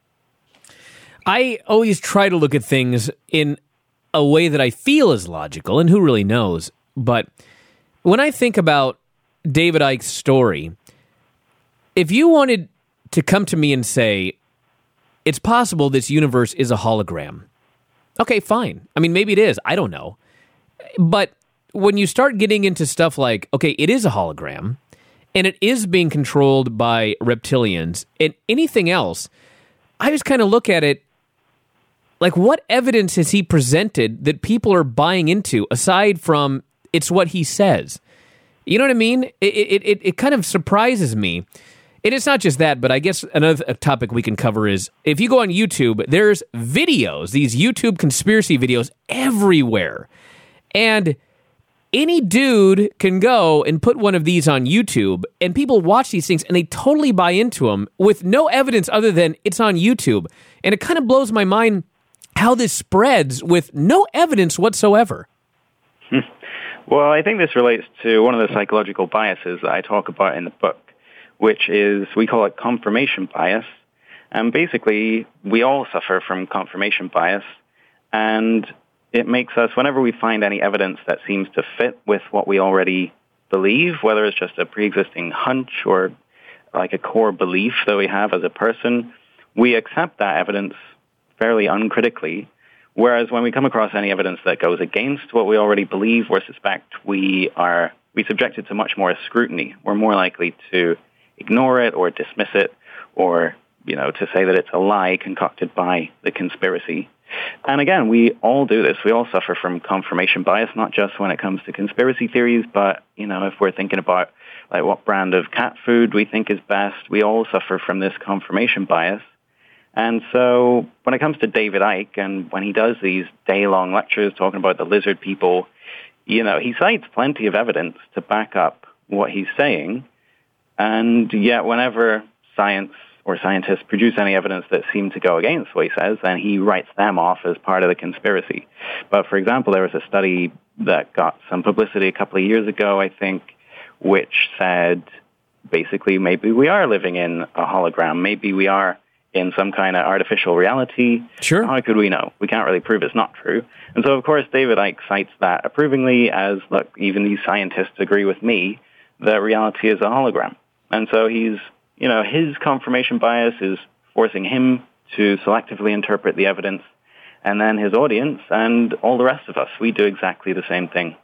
I always try to look at things in a way that I feel is logical, and who really knows? But when I think about David Icke's story, if you wanted to come to me and say, it's possible this universe is a hologram, okay, fine. I mean, maybe it is. I don't know. But when you start getting into stuff like, okay, it is a hologram, and it is being controlled by reptilians, and anything else, I just kind of look at it like, what evidence has he presented that people are buying into, aside from it's what he says? You know what I mean? It kind of surprises me. And it's not just that, but I guess another topic we can cover is, if you go on YouTube, there's videos, these YouTube conspiracy videos everywhere. And any dude can go and put one of these on YouTube, and people watch these things, and they totally buy into them with no evidence other than it's on YouTube. And it kind of blows my mind how this spreads with no evidence whatsoever. Well, I think this relates to one of the psychological biases that I talk about in the book, which is, we call it confirmation bias. And basically, we all suffer from confirmation bias, and it makes us, whenever we find any evidence that seems to fit with what we already believe, whether it's just a pre-existing hunch or like a core belief that we have as a person, we accept that evidence fairly uncritically. Whereas when we come across any evidence that goes against what we already believe or suspect, we subject it to much more scrutiny. We're more likely to ignore it or dismiss it, or, to say that it's a lie concocted by the conspiracy. And again, we all do this. We all suffer from confirmation bias, not just when it comes to conspiracy theories, but, if we're thinking about like what brand of cat food we think is best, we all suffer from this confirmation bias. And so when it comes to David Icke, and when he does these day-long lectures talking about the lizard people, he cites plenty of evidence to back up what he's saying. And yet whenever science or scientists produce any evidence that seems to go against what he says, then he writes them off as part of the conspiracy. But for example, there was a study that got some publicity a couple of years ago, I think, which said basically maybe we are living in a hologram, maybe we are in some kind of artificial reality. Sure. How could we know? We can't really prove it's not true. And so, of course, David Icke cites that approvingly as, look, even these scientists agree with me that reality is a hologram. And so he's, his confirmation bias is forcing him to selectively interpret the evidence, and then his audience and all the rest of us, we do exactly the same thing.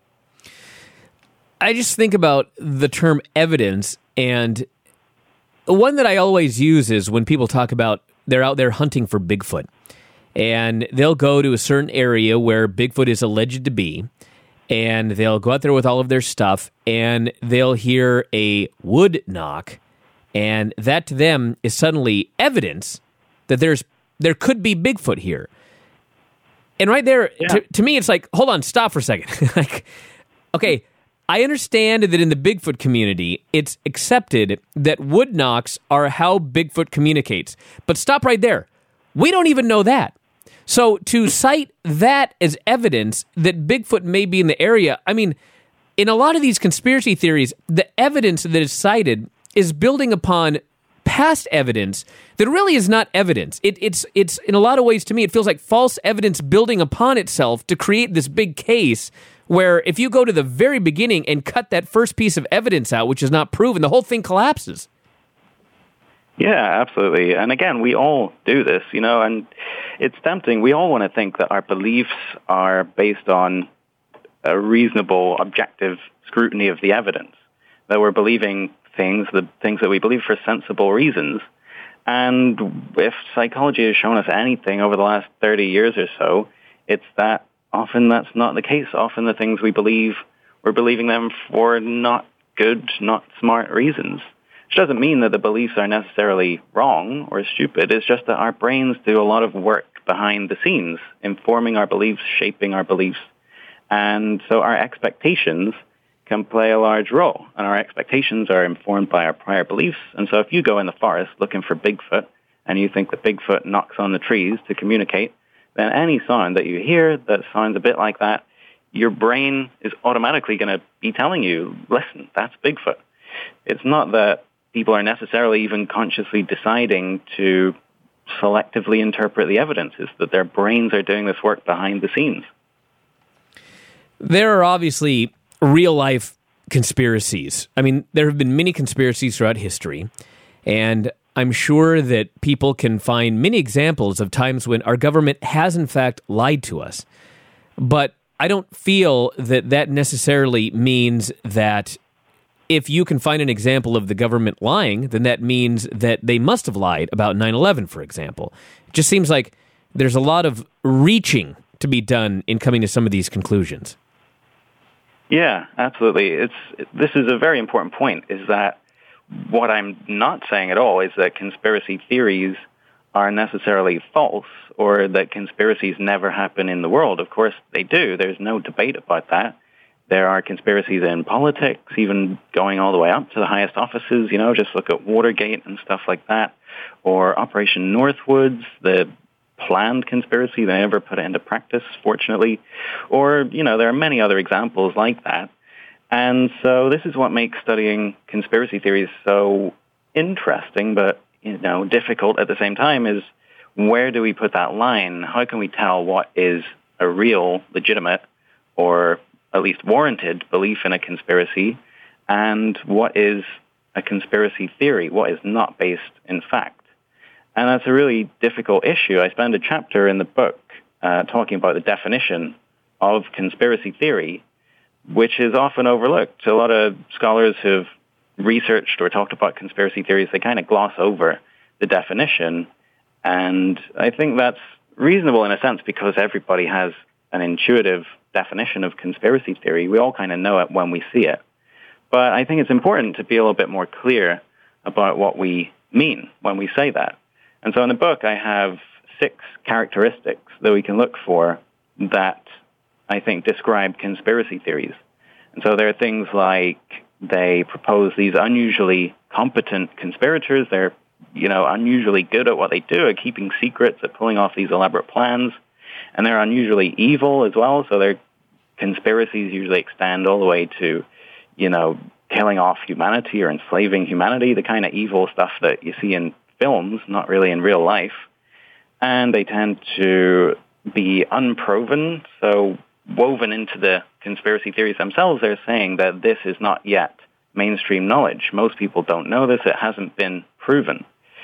I just think about the term evidence, and one that I always use is when people talk about they're out there hunting for Bigfoot, and they'll go to a certain area where Bigfoot is alleged to be, and they'll go out there with all of their stuff, and they'll hear a wood knock, and that to them is suddenly evidence that there could be Bigfoot here. And right there, to me, it's like, hold on, stop for a second. Like, okay, I understand that in the Bigfoot community, it's accepted that wood knocks are how Bigfoot communicates. But stop right there. We don't even know that. So to cite that as evidence that Bigfoot may be in the area, I mean, in a lot of these conspiracy theories, the evidence that is cited is building upon past evidence that really is not evidence. It's in a lot of ways, to me, it feels like false evidence building upon itself to create this big case where if you go to the very beginning and cut that first piece of evidence out, which is not proven, the whole thing collapses. Yeah, absolutely. And again, we all do this, and it's tempting. We all want to think that our beliefs are based on a reasonable, objective scrutiny of the evidence, that we're believing the things that we believe for sensible reasons. And if psychology has shown us anything over the last 30 years or so, it's that often that's not the case. Often the things we believe, we're believing them for not good, not smart reasons. Which doesn't mean that the beliefs are necessarily wrong or stupid. It's just that our brains do a lot of work behind the scenes, informing our beliefs, shaping our beliefs. And so our expectations can play a large role. And our expectations are informed by our prior beliefs. And so if you go in the forest looking for Bigfoot and you think that Bigfoot knocks on the trees to communicate, then any sound that you hear that sounds a bit like that, your brain is automatically going to be telling you, listen, that's Bigfoot. it's not that people are necessarily even consciously deciding to selectively interpret the evidence. It's that their brains are doing this work behind the scenes. There are obviously real-life conspiracies. I mean, there have been many conspiracies throughout history, and I'm sure that people can find many examples of times when our government has, in fact, lied to us. But I don't feel that that necessarily means that if you can find an example of the government lying, then that means that they must have lied about 9/11, for example. It just seems like there's a lot of reaching to be done in coming to some of these conclusions. Yeah, absolutely. This is a very important point, is that what I'm not saying at all is that conspiracy theories are necessarily false or that conspiracies never happen in the world. Of course they do. There's no debate about that. There are conspiracies in politics, even going all the way up to the highest offices. Just look at Watergate and stuff like that. Or Operation Northwoods, the planned conspiracy. They never put it into practice, fortunately. Or, there are many other examples like that. And so this is what makes studying conspiracy theories so interesting, but, difficult at the same time, is where do we put that line? How can we tell what is a real, legitimate, or at least warranted belief in a conspiracy, and what is a conspiracy theory, what is not based in fact? And that's a really difficult issue. I spend a chapter in the book talking about the definition of conspiracy theory, which is often overlooked. A lot of scholars who've researched or talked about conspiracy theories, they kind of gloss over the definition. And I think that's reasonable in a sense because everybody has an intuitive definition of conspiracy theory. We all kind of know it when we see it. But I think it's important to be a little bit more clear about what we mean when we say that. And so in the book, I have 6 characteristics that we can look for that I think describe conspiracy theories. And so there are things like they propose these unusually competent conspirators. They're, unusually good at what they do, at keeping secrets, at pulling off these elaborate plans. And they're unusually evil as well. So their conspiracies usually extend all the way to, killing off humanity or enslaving humanity, the kind of evil stuff that you see in films, not really in real life. And they tend to be unproven. So woven into the conspiracy theories themselves, they're saying that this is not yet mainstream knowledge. Most people don't know this. It hasn't been proven.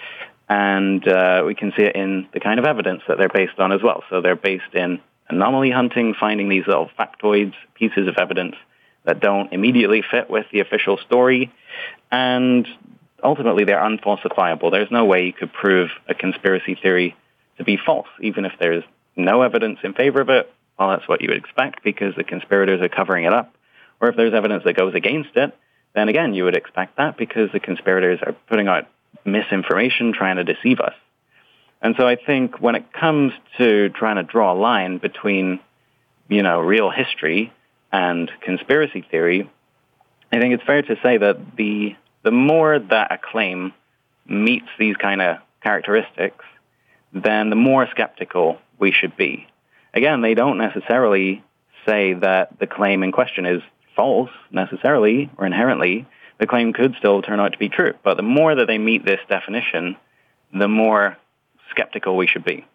And we can see it in the kind of evidence that they're based on as well. So they're based in anomaly hunting, finding these little factoids, pieces of evidence that don't immediately fit with the official story. And ultimately, they're unfalsifiable. There's no way you could prove a conspiracy theory to be false, even if there's no evidence in favor of it. Well, that's what you would expect because the conspirators are covering it up. Or if there's evidence that goes against it, then again, you would expect that because the conspirators are putting out misinformation, trying to deceive us. And so I think when it comes to trying to draw a line between, real history and conspiracy theory, I think it's fair to say that the more that a claim meets these kind of characteristics, then the more skeptical we should be. Again, they don't necessarily say that the claim in question is false necessarily or inherently. The claim could still turn out to be true. But the more that they meet this definition, the more skeptical we should be.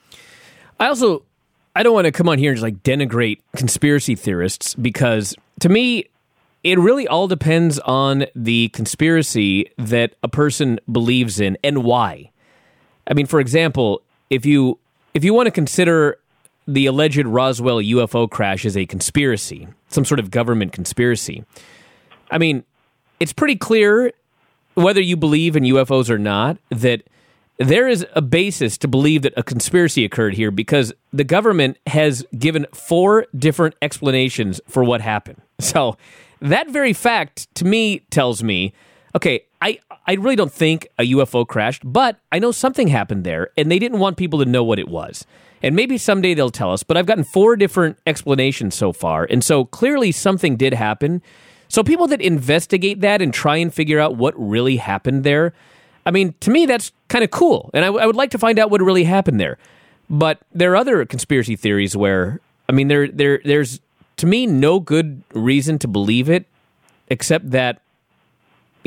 I don't want to come on here and just denigrate conspiracy theorists because to me, it really all depends on the conspiracy that a person believes in and why. I mean, for example, if you want to consider the alleged Roswell UFO crash as a conspiracy, some sort of government conspiracy, I mean, it's pretty clear, whether you believe in UFOs or not, that there is a basis to believe that a conspiracy occurred here because the government has given 4 different explanations for what happened. So that very fact, to me, tells me, okay, I really don't think a UFO crashed, but I know something happened there, and they didn't want people to know what it was. And maybe someday they'll tell us, but I've gotten 4 different explanations so far, and so clearly something did happen. So people that investigate that and try and figure out what really happened there, I mean, to me, that's kind of cool, and I would like to find out what really happened there. But there are other conspiracy theories where, I mean, there's, to me, no good reason to believe it, except that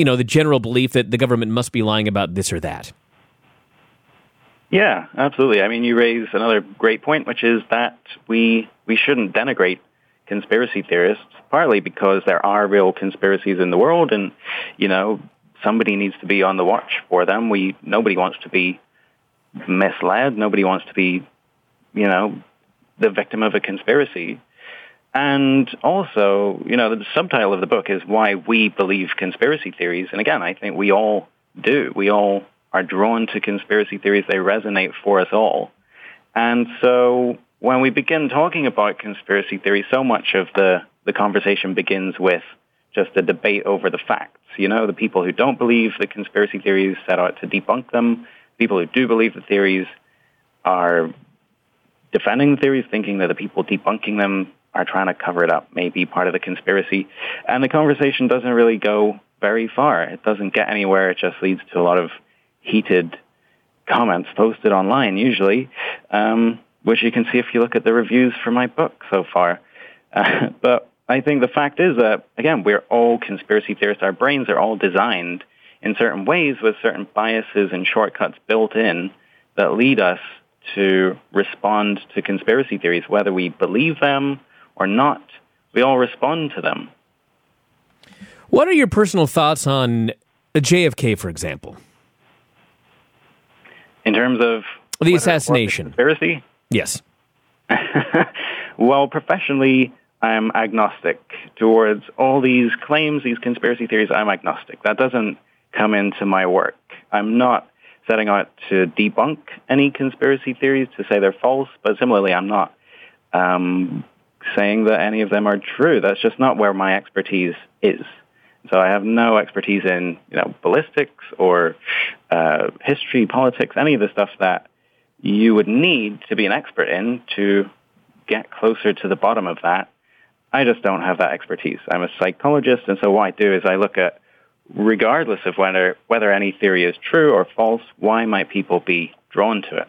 the general belief that the government must be lying about this or that. Yeah, absolutely. I mean, you raise another great point, which is that we shouldn't denigrate conspiracy theorists, partly because there are real conspiracies in the world, and, somebody needs to be on the watch for them. Nobody wants to be misled. Nobody wants to be, the victim of a conspiracy. And also, the subtitle of the book is Why We Believe Conspiracy Theories. And again, I think we all do. We all are drawn to conspiracy theories. They resonate for us all. And so when we begin talking about conspiracy theories, so much of the conversation begins with just a debate over the facts. The people who don't believe the conspiracy theories set out to debunk them. People who do believe the theories are defending the theories, thinking that the people debunking them are trying to cover it up, maybe part of the conspiracy. And the conversation doesn't really go very far. It doesn't get anywhere. It just leads to a lot of heated comments posted online, usually, which you can see if you look at the reviews for my book so far. But I think the fact is that, again, we're all conspiracy theorists. Our brains are all designed in certain ways with certain biases and shortcuts built in that lead us to respond to conspiracy theories, whether we believe them or not. We all respond to them. What are your personal thoughts on JFK, for example? In terms of the assassination conspiracy? Yes. Well, professionally, I'm agnostic towards all these claims, these conspiracy theories. I'm agnostic. That doesn't come into my work. I'm not setting out to debunk any conspiracy theories, to say they're false, but similarly, I'm not saying that any of them are true. That's just not where my expertise is. So I have no expertise in, ballistics or history, politics, any of the stuff that you would need to be an expert in to get closer to the bottom of that. I just don't have that expertise. I'm a psychologist, and so what I do is I look at, regardless of whether any theory is true or false, why might people be drawn to it?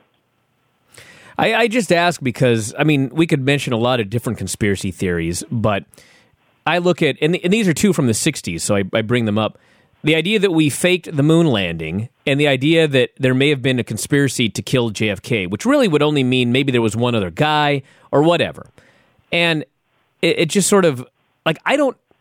I just ask because, we could mention a lot of different conspiracy theories, but I look at, and these are two from the 60s, so I bring them up. The idea that we faked the moon landing and the idea that there may have been a conspiracy to kill JFK, which really would only mean maybe there was one other guy or whatever. And it just sort of, I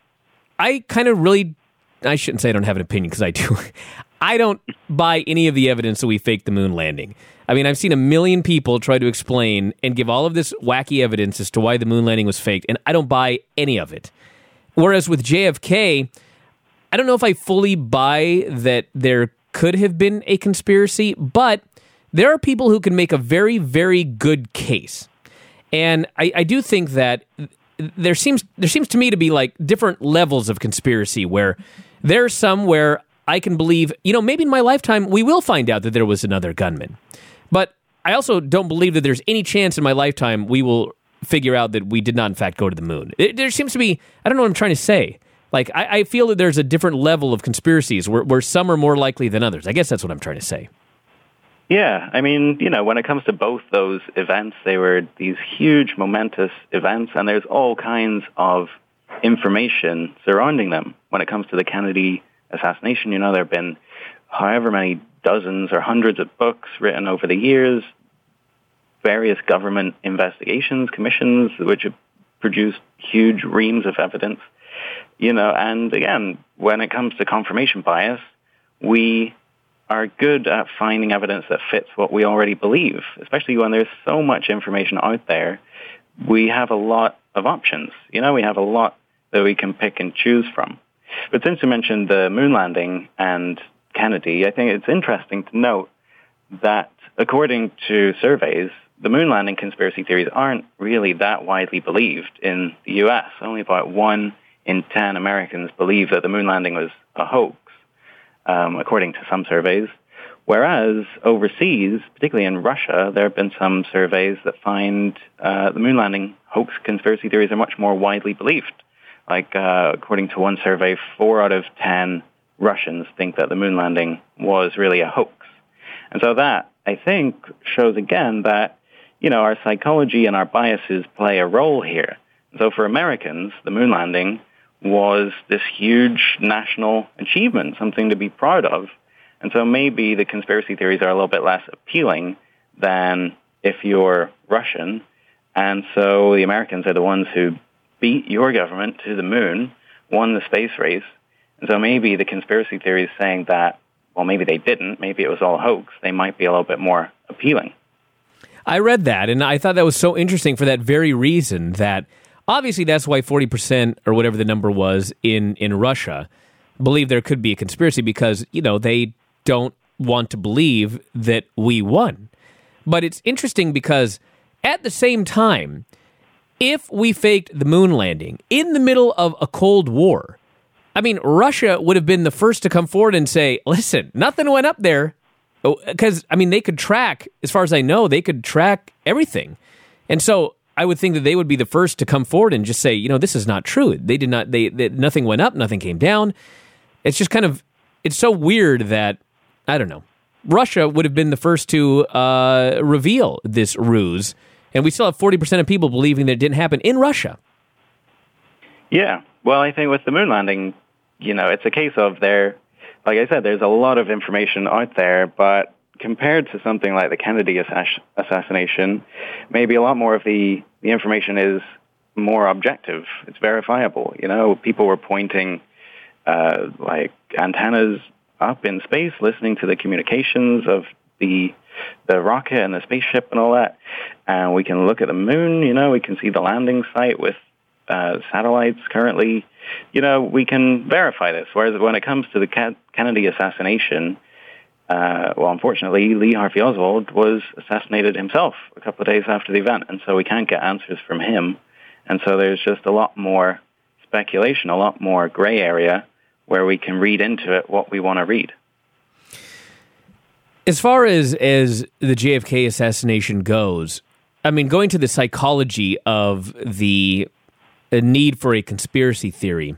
shouldn't say I don't have an opinion because I do. I don't buy any of the evidence that we faked the moon landing. I've seen a million people try to explain and give all of this wacky evidence as to why the moon landing was faked, and I don't buy any of it. Whereas with JFK, I don't know if I fully buy that there could have been a conspiracy, but there are people who can make a very, very good case. And I do think that there seems to me to be different levels of conspiracy where there's some where I can believe, maybe in my lifetime we will find out that there was another gunman. But I also don't believe that there's any chance in my lifetime we will figure out that we did not in fact go to the moon. There seems to be, I don't know what I'm trying to say. I feel that there's a different level of conspiracies where some are more likely than others. I guess that's what I'm trying to say. Yeah, when it comes to both those events, they were these huge, momentous events, and there's all kinds of information surrounding them. When it comes to the Kennedy assassination, there have been however many dozens or hundreds of books written over the years, various government investigations, commissions, which have produced huge reams of evidence. And again, when it comes to confirmation bias, we are good at finding evidence that fits what we already believe, especially when there's so much information out there. We have a lot of options. We have a lot that we can pick and choose from. But since you mentioned the moon landing and Kennedy, I think it's interesting to note that according to surveys, the moon landing conspiracy theories aren't really that widely believed in the U.S. Only about 1 in 10 Americans believe that the moon landing was a hoax, according to some surveys. Whereas overseas, particularly in Russia, there have been some surveys that find the moon landing hoax conspiracy theories are much more widely believed. According to one survey, 4 out of 10 Russians think that the moon landing was really a hoax. And so that, I think, shows again that, our psychology and our biases play a role here. So for Americans, the moon landing was this huge national achievement, something to be proud of. And so maybe the conspiracy theories are a little bit less appealing than if you're Russian. And so the Americans are the ones who beat your government to the moon, won the space race. And so maybe the conspiracy theories saying that, well, maybe they didn't, maybe it was all a hoax, they might be a little bit more appealing. I read that, and I thought that was so interesting for that very reason, that obviously that's why 40% or whatever the number was in Russia believe there could be a conspiracy, because, you know, they don't want to believe that we won. But it's interesting because at the same time, if we faked the moon landing in the middle of a Cold War, I mean, Russia would have been the first to come forward and say, listen, nothing went up there. Because, I mean, they could track, as far as I know, they could track everything. And so I would think that they would be the first to come forward and just say, you know, this is not true. They did not, nothing went up, nothing came down. It's just kind of, it's so weird that, I don't know, Russia would have been the first to reveal this ruse. And we still have 40% of people believing that it didn't happen in Russia. Yeah. Well, I think with the moon landing, you know, it's a case of like I said, there's a lot of information out there, but compared to something like the Kennedy assassination, maybe a lot more of the information is more objective. It's verifiable. You know, people were pointing like antennas up in space, listening to the communications of the rocket and the spaceship and all that. And we can look at the moon, you know, we can see the landing site with satellites currently. You know, we can verify this. Whereas when it comes to the Kennedy assassination, well, unfortunately, Lee Harvey Oswald was assassinated himself a couple of days after the event, and so we can't get answers from him. And so there's just a lot more speculation, a lot more gray area where we can read into it what we want to read. As far as the JFK assassination goes, I mean, going to the psychology of the need for a conspiracy theory,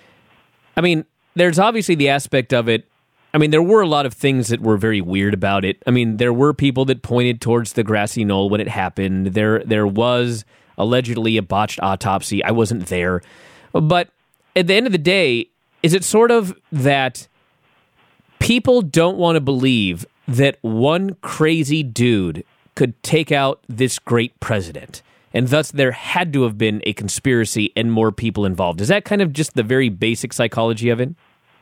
I mean, there's obviously the aspect of it. I mean, there were a lot of things that were very weird about it. I mean, there were people that pointed towards the grassy knoll when it happened. There was allegedly a botched autopsy. I wasn't there. But at the end of the day, is it sort of that people don't want to believe that one crazy dude could take out this great president, and thus there had to have been a conspiracy and more people involved? Is that kind of just the very basic psychology of it?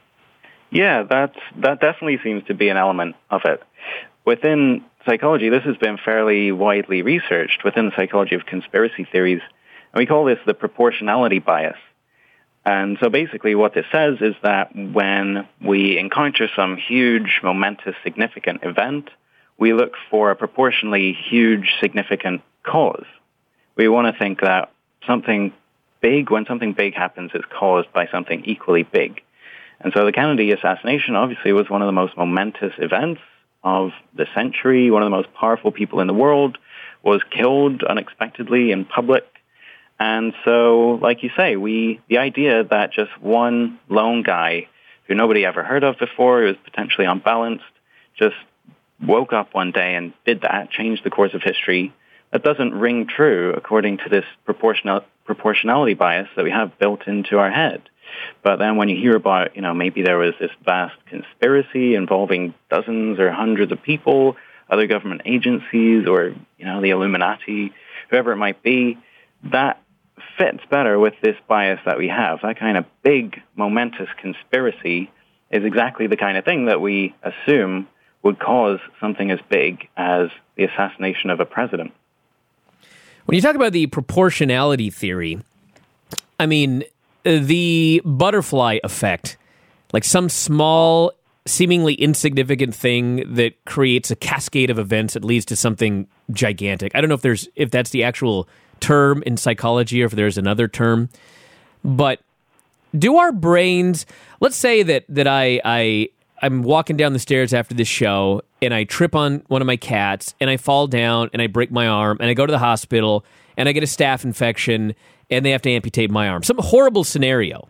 Yeah, that definitely seems to be an element of it. Within psychology, this has been fairly widely researched within the psychology of conspiracy theories, and we call this the proportionality bias. And so basically what this says is that when we encounter some huge, momentous, significant event, we look for a proportionally huge, significant cause. We want to think that something big, when something big happens, is caused by something equally big. And so the Kennedy assassination obviously was one of the most momentous events of the century. One of the most powerful people in the world was killed unexpectedly in public. And so, like you say, the idea that just one lone guy who nobody ever heard of before, who was potentially unbalanced, just woke up one day and did that, changed the course of history, that doesn't ring true according to this proportionality bias that we have built into our head. But then when you hear about, you know, maybe there was this vast conspiracy involving dozens or hundreds of people, other government agencies, or, you know, the Illuminati, whoever it might be, that fits better with this bias that we have. That kind of big, momentous conspiracy is exactly the kind of thing that we assume would cause something as big as the assassination of a president. When you talk about the proportionality theory, I mean, the butterfly effect, like some small, seemingly insignificant thing that creates a cascade of events that leads to something gigantic. I don't know if that's the actual term in psychology or if there's another term, but do our brains, let's say that I'm walking down the stairs after this show and I trip on one of my cats and I fall down and I break my arm and I go to the hospital and I get a staph infection and they have to amputate my arm. Some horrible scenario.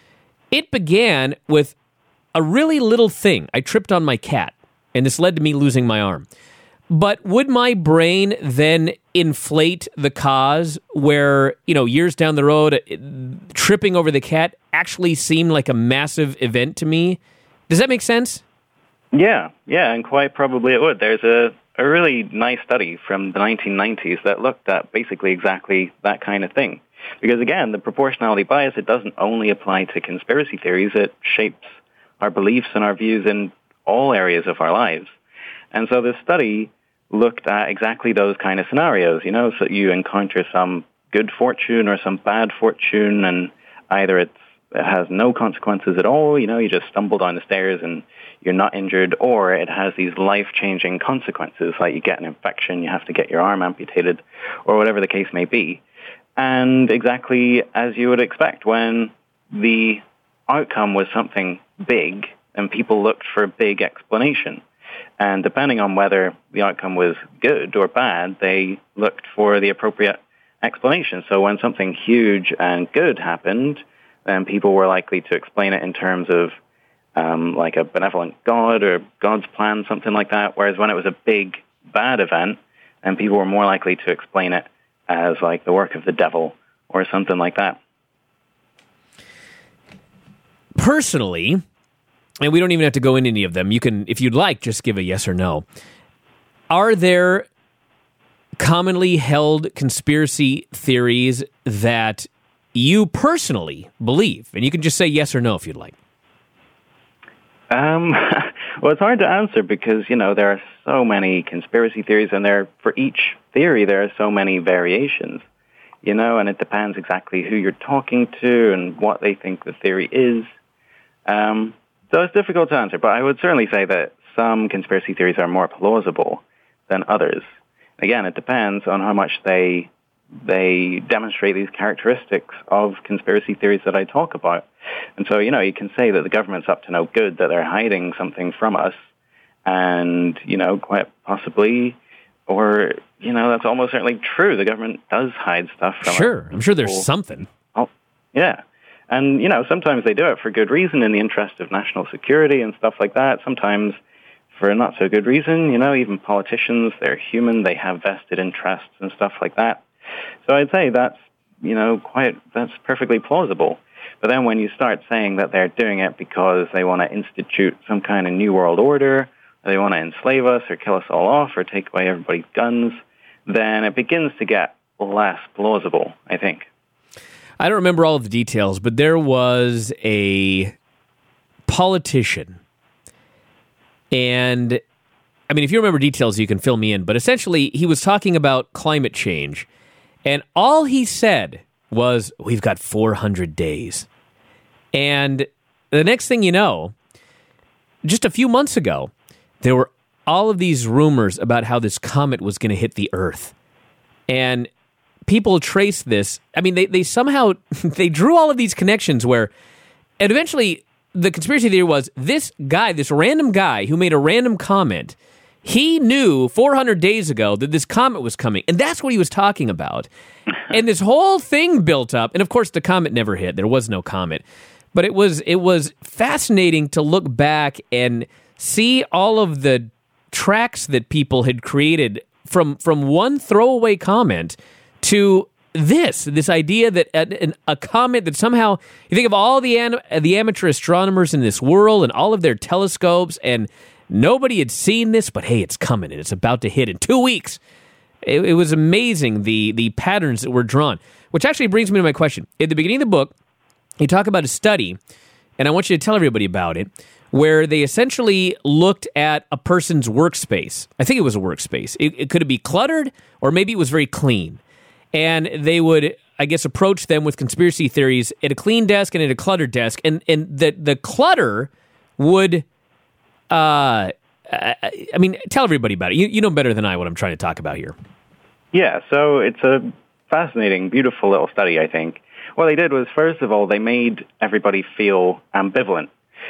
It began with a really little thing. I tripped on my cat, and this led to me losing my arm. But would my brain then inflate the cause where, years down the road, tripping over the cat actually seemed like a massive event to me? Does that make sense? Yeah, and quite probably it would. There's a really nice study from the 1990s that looked at basically exactly that kind of thing. Because again, the proportionality bias, it doesn't only apply to conspiracy theories, it shapes our beliefs and our views in all areas of our lives. And so this study looked at exactly those kind of scenarios, so you encounter some good fortune or some bad fortune, and either it has no consequences at all, you just stumble down the stairs and you're not injured, or it has these life-changing consequences, like you get an infection, you have to get your arm amputated, or whatever the case may be. And exactly as you would expect, when the outcome was something big and people looked for a big explanation, and depending on whether the outcome was good or bad, they looked for the appropriate explanation. So when something huge and good happened, then people were likely to explain it in terms of like a benevolent God or God's plan, something like that. Whereas when it was a big, bad event, then people were more likely to explain it as like the work of the devil or something like that. Personally, and we don't even have to go into any of them, you can, if you'd like, just give a yes or no. Are there commonly held conspiracy theories that you personally believe? And you can just say yes or no if you'd like. Well, it's hard to answer because, there are so many conspiracy theories, and for each theory there are so many variations, and it depends exactly who you're talking to and what they think the theory is. So it's difficult to answer, but I would certainly say that some conspiracy theories are more plausible than others. Again, it depends on how much they demonstrate these characteristics of conspiracy theories that I talk about. And so, you can say that the government's up to no good, that they're hiding something from us, and, quite possibly, or, that's almost certainly true. The government does hide stuff from us. Sure, I'm sure there's something. Oh, yeah. And, sometimes they do it for good reason in the interest of national security and stuff like that. Sometimes for a not so good reason, even politicians, they're human, they have vested interests and stuff like that. So I'd say that's, that's perfectly plausible. But then when you start saying that they're doing it because they want to institute some kind of new world order, or they want to enslave us or kill us all off or take away everybody's guns, then it begins to get less plausible, I think. I don't remember all of the details, but there was a politician. And, if you remember details, you can fill me in. But essentially, he was talking about climate change. And all he said was, we've got 400 days. And the next thing you know, just a few months ago, there were all of these rumors about how this comet was going to hit the Earth. And people traced this. They somehow, they drew all of these connections where, and eventually the conspiracy theory was this guy, this random guy who made a random comment, he knew 400 days ago that this comet was coming, and that's what he was talking about. And this whole thing built up, and of course the comet never hit. There was no comet. But it was fascinating to look back and see all of the tracks that people had created from one throwaway comment to this idea that a comet that somehow, you think of all the amateur astronomers in this world and all of their telescopes, and nobody had seen this, but hey, it's coming and it's about to hit in 2 weeks. It was amazing, the patterns that were drawn, which actually brings me to my question. At the beginning of the book, you talk about a study, and I want you to tell everybody about it, where they essentially looked at a person's workspace. I think it was a workspace. It could be cluttered, or maybe it was very clean. And they would, I guess, approach them with conspiracy theories at a clean desk and at a cluttered desk. And the clutter would... tell everybody about it. You know better than I what I'm trying to talk about here. Yeah, so it's a fascinating, beautiful little study, I think. What they did was, first of all, they made everybody feel ambivalent.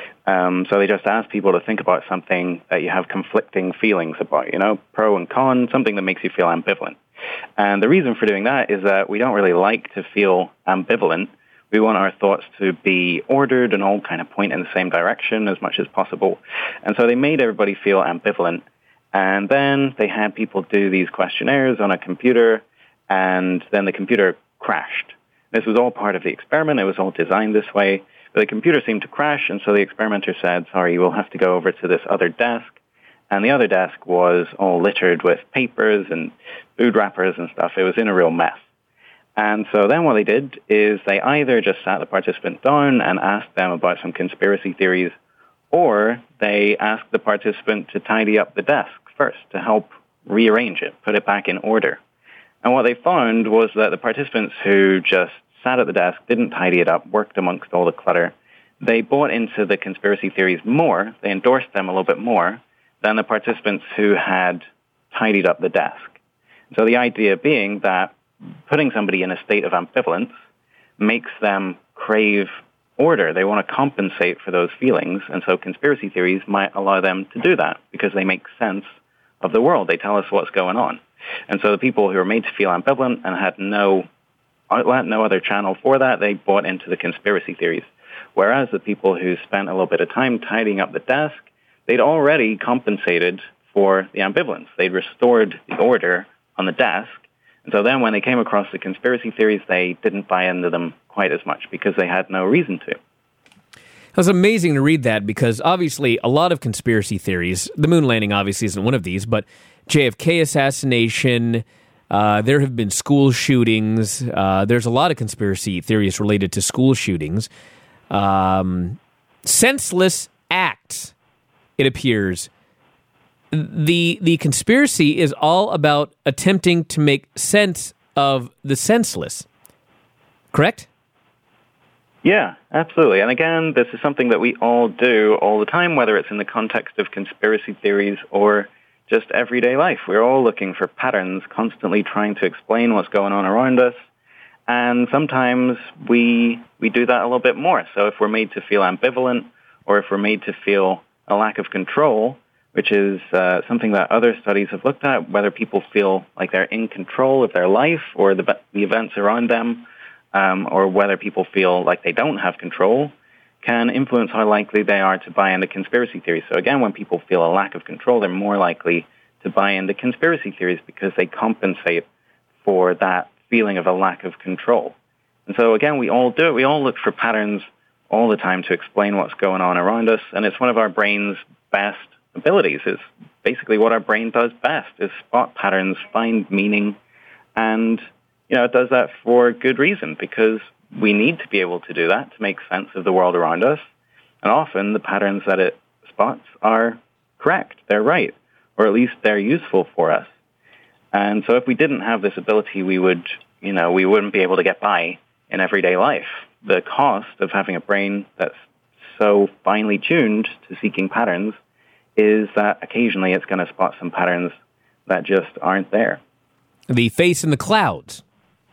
So they just asked people to think about something that you have conflicting feelings about, pro and con, something that makes you feel ambivalent. And the reason for doing that is that we don't really like to feel ambivalent. We want our thoughts to be ordered and all kind of point in the same direction as much as possible. And so they made everybody feel ambivalent. And then they had people do these questionnaires on a computer, and then the computer crashed. This was all part of the experiment. It was all designed this way. But the computer seemed to crash, and so the experimenter said, sorry, we'll have to go over to this other desk. And the other desk was all littered with papers and food wrappers and stuff. It was in a real mess. And so then what they did is they either just sat the participant down and asked them about some conspiracy theories, or they asked the participant to tidy up the desk first to help rearrange it, put it back in order. And what they found was that the participants who just sat at the desk, didn't tidy it up, worked amongst all the clutter, they bought into the conspiracy theories more, they endorsed them a little bit more, than the participants who had tidied up the desk. So the idea being that putting somebody in a state of ambivalence makes them crave order. They want to compensate for those feelings, and so conspiracy theories might allow them to do that because they make sense of the world. They tell us what's going on. And so the people who were made to feel ambivalent and had no outlet, no other channel for that, they bought into the conspiracy theories. Whereas the people who spent a little bit of time tidying up the desk, they'd already compensated for the ambivalence. They'd restored the order on the desk. And so then when they came across the conspiracy theories, they didn't buy into them quite as much because they had no reason to. It was amazing to read that because obviously a lot of conspiracy theories, the moon landing obviously isn't one of these, but JFK assassination, there have been school shootings. There's a lot of conspiracy theories related to school shootings. Senseless acts, it appears. The conspiracy is all about attempting to make sense of the senseless. Correct? Yeah, absolutely. And again, this is something that we all do all the time, whether it's in the context of conspiracy theories or just everyday life. We're all looking for patterns, constantly trying to explain what's going on around us. And sometimes we do that a little bit more. So if we're made to feel ambivalent, or if we're made to feel a lack of control, which is something that other studies have looked at, whether people feel like they're in control of their life or the events around them, or whether people feel like they don't have control, can influence how likely they are to buy into conspiracy theories. So again, when people feel a lack of control, they're more likely to buy into conspiracy theories because they compensate for that feeling of a lack of control. And so again, we all do it. We all look for patterns all the time to explain what's going on around us, and it's one of our brain's best abilities. It's basically what our brain does best, is spot patterns, find meaning, and it does that for good reason, because we need to be able to do that to make sense of the world around us. And often the patterns that it spots are correct. They're right, or at least they're useful for us. And so if we didn't have this ability, we wouldn't be able to get by in everyday life. The cost of having a brain that's so finely tuned to seeking patterns is that occasionally it's going to spot some patterns that just aren't there. The face in the clouds.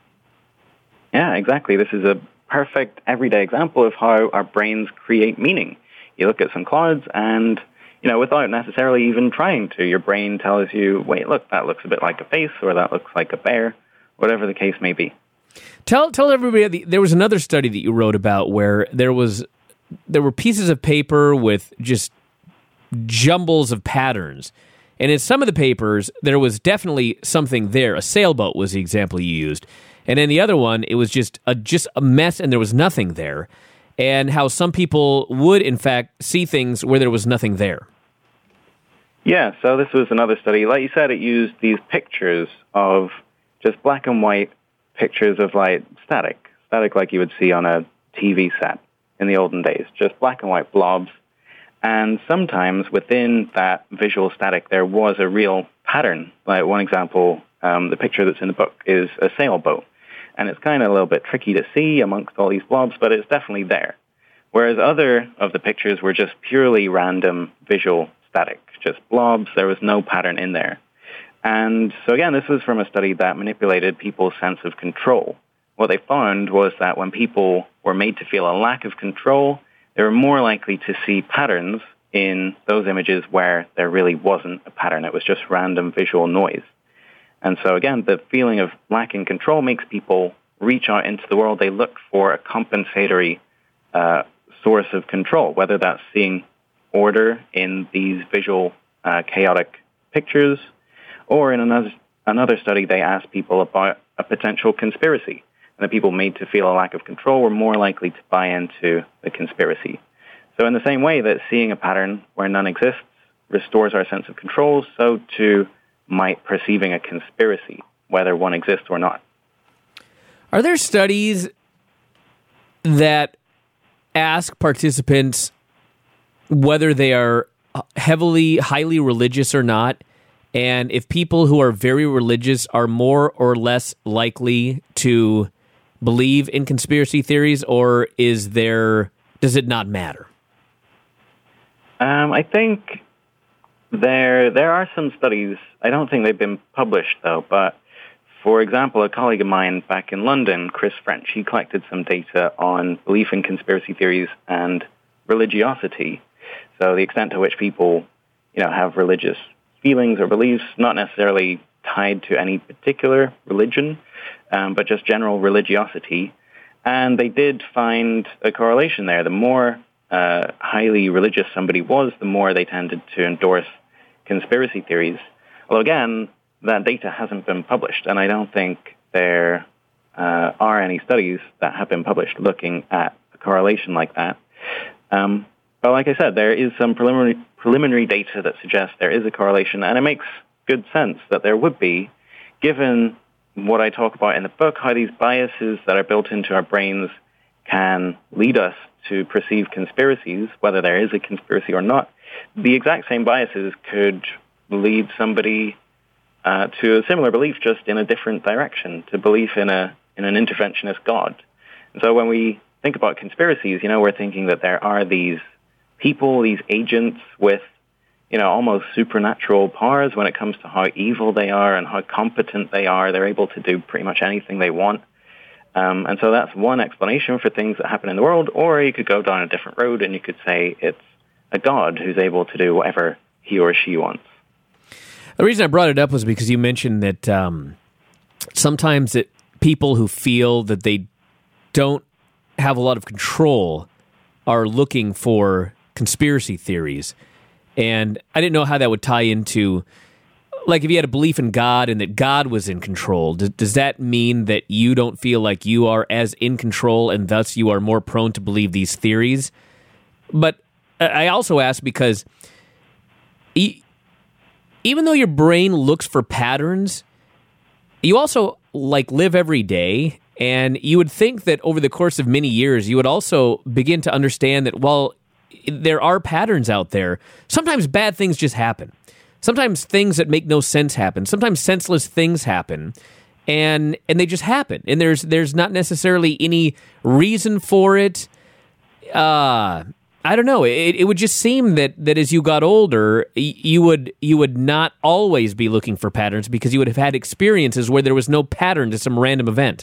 Yeah, exactly. This is a perfect everyday example of how our brains create meaning. You look at some clouds and, without necessarily even trying to, your brain tells you, wait, look, that looks a bit like a face, or that looks like a bear, whatever the case may be. Tell everybody, there was another study that you wrote about where there were pieces of paper with just jumbles of patterns. And in some of the papers, there was definitely something there. A sailboat was the example you used. And in the other one, it was just a mess and there was nothing there. And how some people would, in fact, see things where there was nothing there. Yeah, so this was another study. Like you said, it used these pictures of just black and white pictures of static like you would see on a TV set in the olden days, just black and white blobs. And sometimes within that visual static, there was a real pattern. Like one example, the picture that's in the book is a sailboat. And it's kind of a little bit tricky to see amongst all these blobs, but it's definitely there. Whereas other of the pictures were just purely random visual static, just blobs. There was no pattern in there. And so again, this was from a study that manipulated people's sense of control. What they found was that when people were made to feel a lack of control, they were more likely to see patterns in those images where there really wasn't a pattern. It was just random visual noise. And so again, the feeling of lacking control makes people reach out into the world. They look for a compensatory source of control, whether that's seeing order in these visual chaotic pictures. Or in another study, they asked people about a potential conspiracy. And the people made to feel a lack of control were more likely to buy into the conspiracy. So in the same way that seeing a pattern where none exists restores our sense of control, so too might perceiving a conspiracy, whether one exists or not. Are there studies that ask participants whether they are highly religious or not, and if people who are very religious are more or less likely to believe in conspiracy theories, or does it not matter? I think there are some studies. I don't think they've been published, though, but for example, a colleague of mine back in London, Chris French, he collected some data on belief in conspiracy theories and religiosity. So the extent to which people, have religious feelings or beliefs, not necessarily tied to any particular religion, but just general religiosity. And they did find a correlation there. The more highly religious somebody was, the more they tended to endorse conspiracy theories. Although, again, that data hasn't been published, and I don't think there are any studies that have been published looking at a correlation like that. But like I said, there is some preliminary data that suggests there is a correlation, and it makes good sense that there would be, given what I talk about in the book, how these biases that are built into our brains can lead us to perceive conspiracies, whether there is a conspiracy or not. The exact same biases could lead somebody to a similar belief, just in a different direction, to belief in an interventionist God. And so when we think about conspiracies, we're thinking that there are these people, these agents with, almost supernatural powers when it comes to how evil they are and how competent they are. They're able to do pretty much anything they want. And so that's one explanation for things that happen in the world. Or you could go down a different road and you could say it's a God who's able to do whatever he or she wants. The reason I brought it up was because you mentioned that sometimes people who feel that they don't have a lot of control are looking for conspiracy theories. And I didn't know how that would tie into, like, if you had a belief in God and that God was in control, does that mean that you don't feel like you are as in control and thus you are more prone to believe these theories? But I also ask because even though your brain looks for patterns, you also live every day, and you would think that over the course of many years, you would also begin to understand that while there are patterns out there, sometimes bad things just happen. Sometimes things that make no sense happen. Sometimes senseless things happen, and they just happen. And there's not necessarily any reason for it. I don't know. It would just seem that as you got older, you would not always be looking for patterns because you would have had experiences where there was no pattern to some random event.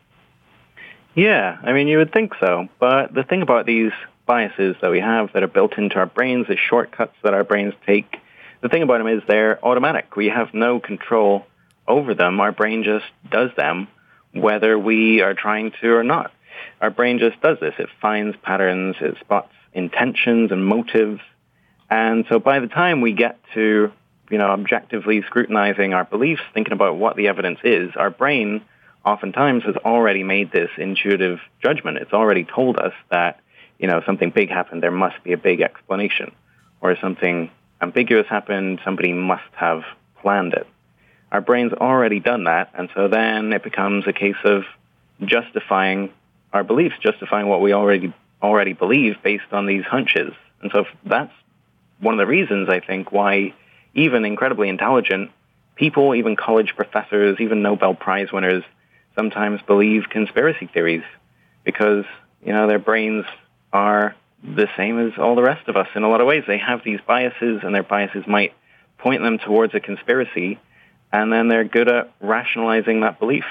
Yeah, you would think so. But the thing about these biases that we have that are built into our brains, the shortcuts that our brains take, the thing about them is they're automatic. We have no control over them. Our brain just does them, whether we are trying to or not. Our brain just does this. It finds patterns, it spots intentions and motives. And so by the time we get to, objectively scrutinizing our beliefs, thinking about what the evidence is, our brain oftentimes has already made this intuitive judgment. It's already told us that, something big happened, there must be a big explanation. Or something ambiguous happened, somebody must have planned it. Our brain's already done that, and so then it becomes a case of justifying our beliefs, justifying what we already believe based on these hunches. And so that's one of the reasons, I think, why even incredibly intelligent people, even college professors, even Nobel Prize winners, sometimes believe conspiracy theories because, their brains are the same as all the rest of us in a lot of ways. They have these biases, and their biases might point them towards a conspiracy, and then they're good at rationalizing that belief.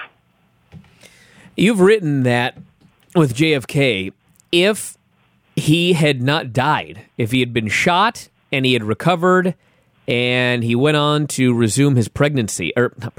You've written that with JFK, if he had not died, if he had been shot and he had recovered and he went on to resume his presidency.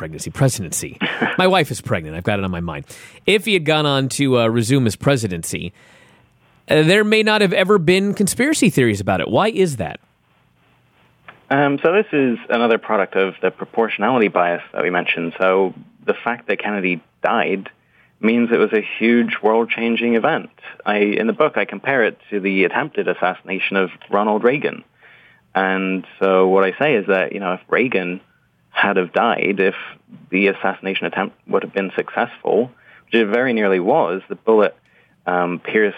My wife is pregnant. I've got it on my mind. If he had gone on to resume his presidency, there may not have ever been conspiracy theories about it. Why is that? So this is another product of the proportionality bias that we mentioned. So the fact that Kennedy died means it was a huge world-changing event. In the book, I compare it to the attempted assassination of Ronald Reagan. And so what I say is that, if Reagan had have died, if the assassination attempt would have been successful, which it very nearly was, the bullet pierced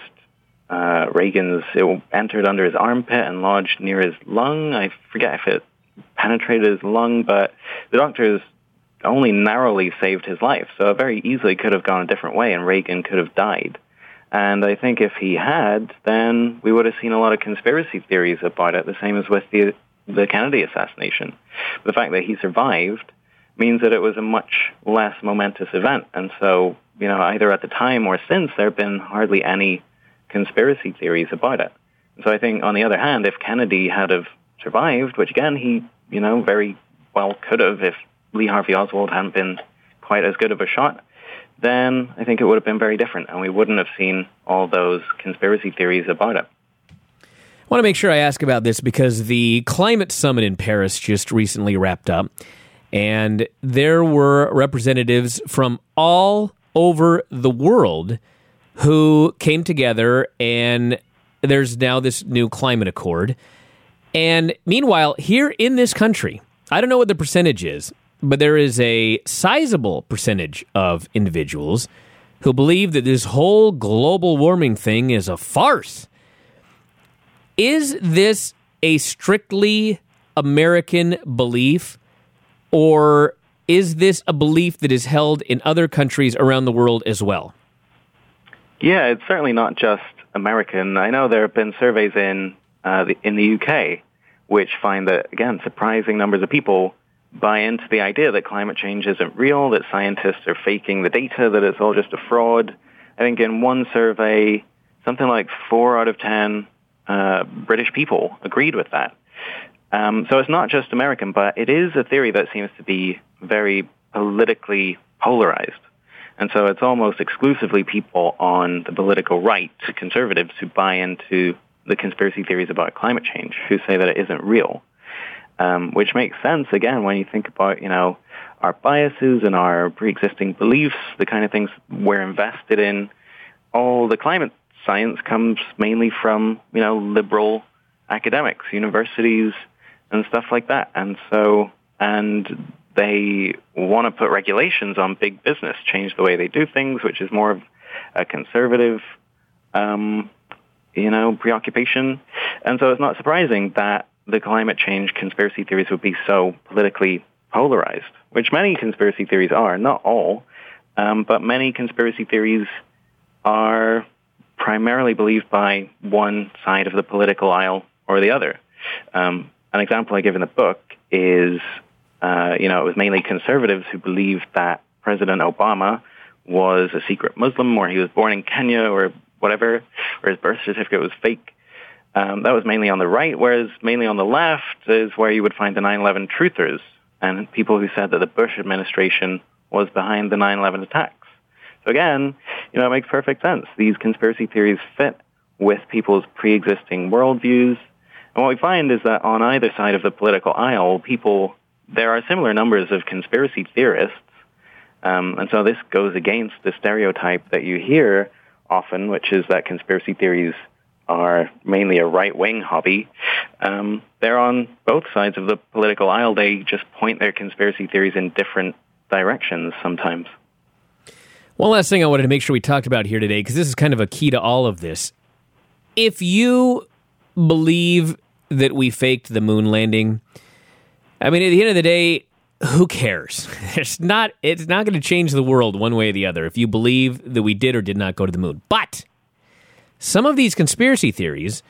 it entered under his armpit and lodged near his lung. I forget if it penetrated his lung, but the doctors only narrowly saved his life. So it very easily could have gone a different way, and Reagan could have died. And I think if he had, then we would have seen a lot of conspiracy theories about it, the same as with the Kennedy assassination. The fact that he survived means that it was a much less momentous event. And so, either at the time or since, there have been hardly any conspiracy theories about it. And so I think, on the other hand, if Kennedy had have survived, which again, he, very well could have if Lee Harvey Oswald hadn't been quite as good of a shot, then I think it would have been very different, and we wouldn't have seen all those conspiracy theories about it. I want to make sure I ask about this because the climate summit in Paris just recently wrapped up, and there were representatives from all over the world who came together, and there's now this new climate accord. And meanwhile, here in this country, I don't know what the percentage is, but there is a sizable percentage of individuals who believe that this whole global warming thing is a farce. Is this a strictly American belief, or is this a belief that is held in other countries around the world as well? Yeah, it's certainly not just American. I know there have been surveys in the UK which find that, again, surprising numbers of people buy into the idea that climate change isn't real, that scientists are faking the data, that it's all just a fraud. I think in one survey, something like 4 out of 10 British people agreed with that. So it's not just American, but it is a theory that seems to be very politically polarized. And so it's almost exclusively people on the political right, conservatives, who buy into the conspiracy theories about climate change, who say that it isn't real. Which makes sense, again, when you think about, our biases and our pre-existing beliefs, the kind of things we're invested in. All the climate science comes mainly from, liberal academics, universities, and stuff like that. And they want to put regulations on big business, change the way they do things, which is more of a conservative, preoccupation. And so it's not surprising that the climate change conspiracy theories would be so politically polarized, which many conspiracy theories are, not all, but many conspiracy theories are primarily believed by one side of the political aisle or the other. An example I give in the book is, it was mainly conservatives who believed that President Obama was a secret Muslim, or he was born in Kenya or whatever, or his birth certificate was fake. That was mainly on the right, whereas mainly on the left is where you would find the 9/11 truthers and people who said that the Bush administration was behind the 9/11 attacks. So again, it makes perfect sense. These conspiracy theories fit with people's pre-existing worldviews. And what we find is that on either side of the political aisle, there are similar numbers of conspiracy theorists. And so this goes against the stereotype that you hear often, which is that conspiracy theories are mainly a right-wing hobby. They're on both sides of the political aisle. They just point their conspiracy theories in different directions sometimes. One last thing I wanted to make sure we talked about here today, because this is kind of a key to all of this. If you believe that we faked the moon landing, I mean, at the end of the day, who cares? It's not going to change the world one way or the other if you believe that we did or did not go to the moon. But some of these conspiracy theories,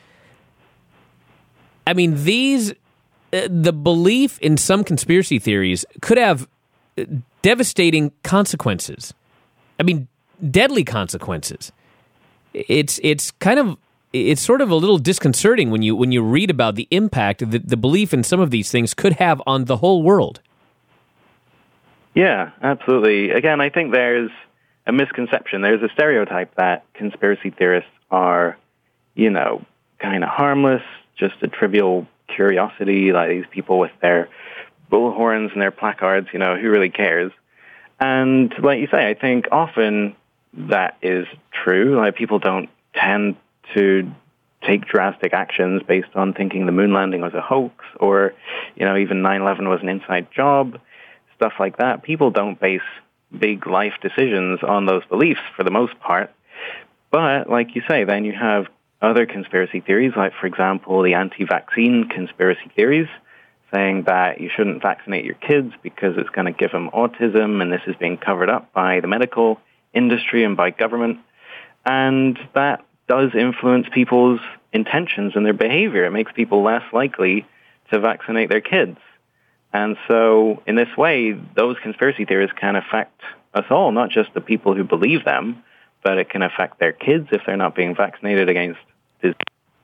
I mean, the belief in some conspiracy theories could have devastating consequences. I mean, deadly consequences. It's sort of a little disconcerting when you read about the impact that the belief in some of these things could have on the whole world. Yeah, absolutely. Again, I think there's a misconception. There's a stereotype that conspiracy theorists are, kind of harmless, just a trivial curiosity, like these people with their bullhorns and their placards, who really cares? And like you say, I think often that is true. Like, people don't tend to take drastic actions based on thinking the moon landing was a hoax, or, even 9/11 was an inside job, stuff like that. People don't base big life decisions on those beliefs for the most part. But like you say, then you have other conspiracy theories, like, for example, the anti-vaccine conspiracy theories, saying that you shouldn't vaccinate your kids because it's going to give them autism, and this is being covered up by the medical industry and by government. And that does influence people's intentions and their behavior. It makes people less likely to vaccinate their kids. And so in this way, those conspiracy theories can affect us all, not just the people who believe them, but it can affect their kids if they're not being vaccinated against disease.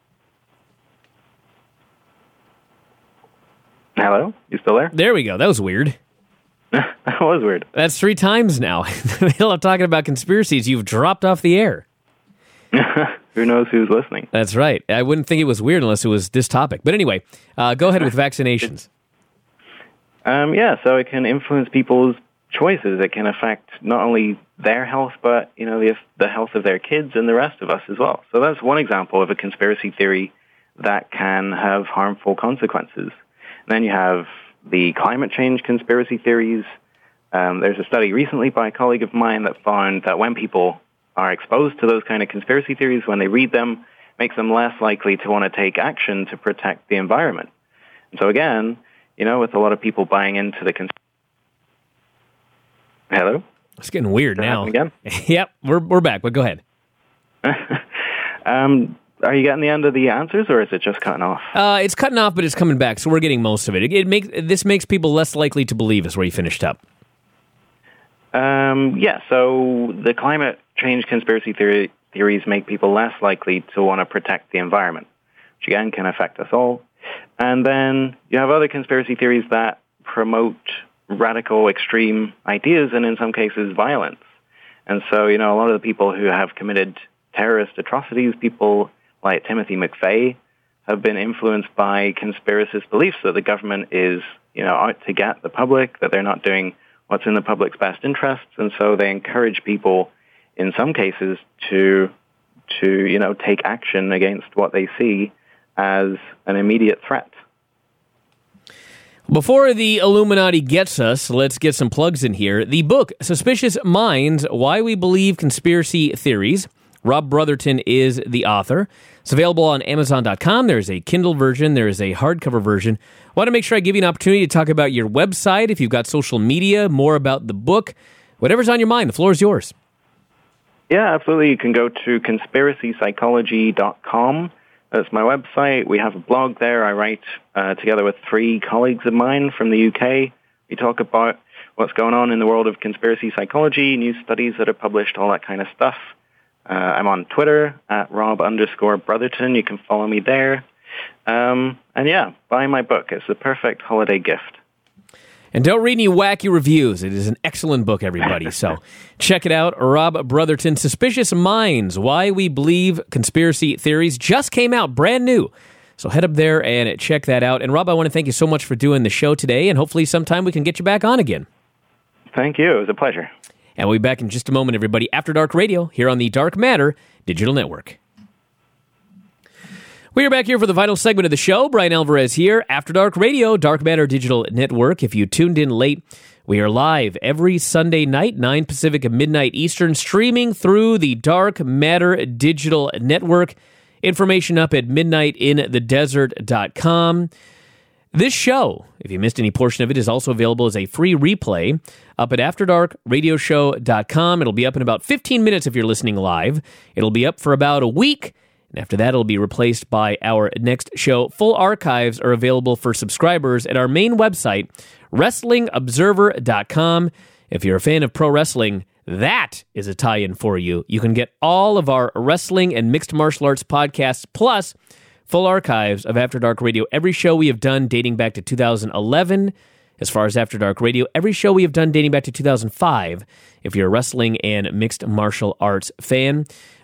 Hello? You still there? There we go. That was weird. That was weird. That's 3 times now. In the middle of talking about conspiracies, you've dropped off the air. Who knows who's listening? That's right. I wouldn't think it was weird unless it was this topic. But anyway, go ahead with vaccinations. So it can influence people's choices. It can affect not only their health, but the health of their kids and the rest of us as well. So that's one example of a conspiracy theory that can have harmful consequences. And then you have the climate change conspiracy theories. There's a study recently by a colleague of mine that found that when people are exposed to those kind of conspiracy theories, when they read them, makes them less likely to want to take action to protect the environment. And so again, with a lot of people buying into the Hello? It's getting weird now. Again? Yep, we're back, but go ahead. Are you getting the end of the answers, or is it just cutting off? It's cutting off, but it's coming back, so we're getting most of it. This makes people less likely to believe is where you finished up. So the climate change conspiracy theories make people less likely to want to protect the environment, which again can affect us all. And then you have other conspiracy theories that promote radical, extreme ideas and in some cases violence. And so, a lot of the people who have committed terrorist atrocities, people like Timothy McVeigh, have been influenced by conspiracist beliefs that the government is, out to get the public, that they're not doing what's in the public's best interests. And so they encourage people in some cases to take action against what they see as an immediate threat. Before the Illuminati gets us, let's get some plugs in here. The book, Suspicious Minds, Why We Believe Conspiracy Theories. Rob Brotherton is the author. It's available on Amazon.com. There's a Kindle version. There is a hardcover version. I want to make sure I give you an opportunity to talk about your website, if you've got social media, more about the book. Whatever's on your mind, the floor is yours. Yeah, absolutely. You can go to conspiracypsychology.com. That's my website. We have a blog there. I write together with 3 colleagues of mine from the UK. We talk about what's going on in the world of conspiracy psychology, new studies that are published, all that kind of stuff. I'm on Twitter at Rob_Brotherton. You can follow me there. And yeah, buy my book. It's the perfect holiday gift. And don't read any wacky reviews. It is an excellent book, everybody. So check it out. Rob Brotherton, Suspicious Minds, Why We Believe Conspiracy Theories, just came out, brand new. So head up there and check that out. And Rob, I want to thank you so much for doing the show today, and hopefully sometime we can get you back on again. Thank you. It was a pleasure. And we'll be back in just a moment, everybody. After Dark Radio, here on the Dark Matter Digital Network. We are back here for the final segment of the show. Brian Alvarez here, After Dark Radio, Dark Matter Digital Network. If you tuned in late, we are live every Sunday night, 9 Pacific and midnight Eastern, streaming through the Dark Matter Digital Network. Information up at midnightinthedesert.com. This show, if you missed any portion of it, is also available as a free replay up at AfterDarkRadioshow.com. It'll be up in about 15 minutes if you're listening live. It'll be up for about a week. And after that, it'll be replaced by our next show. Full archives are available for subscribers at our main website, WrestlingObserver.com. If you're a fan of pro wrestling, that is a tie-in for you. You can get all of our wrestling and mixed martial arts podcasts, plus full archives of After Dark Radio. Every show we have done dating back to 2011, as far as After Dark Radio. Every show we have done dating back to 2005, if you're a wrestling and mixed martial arts fan.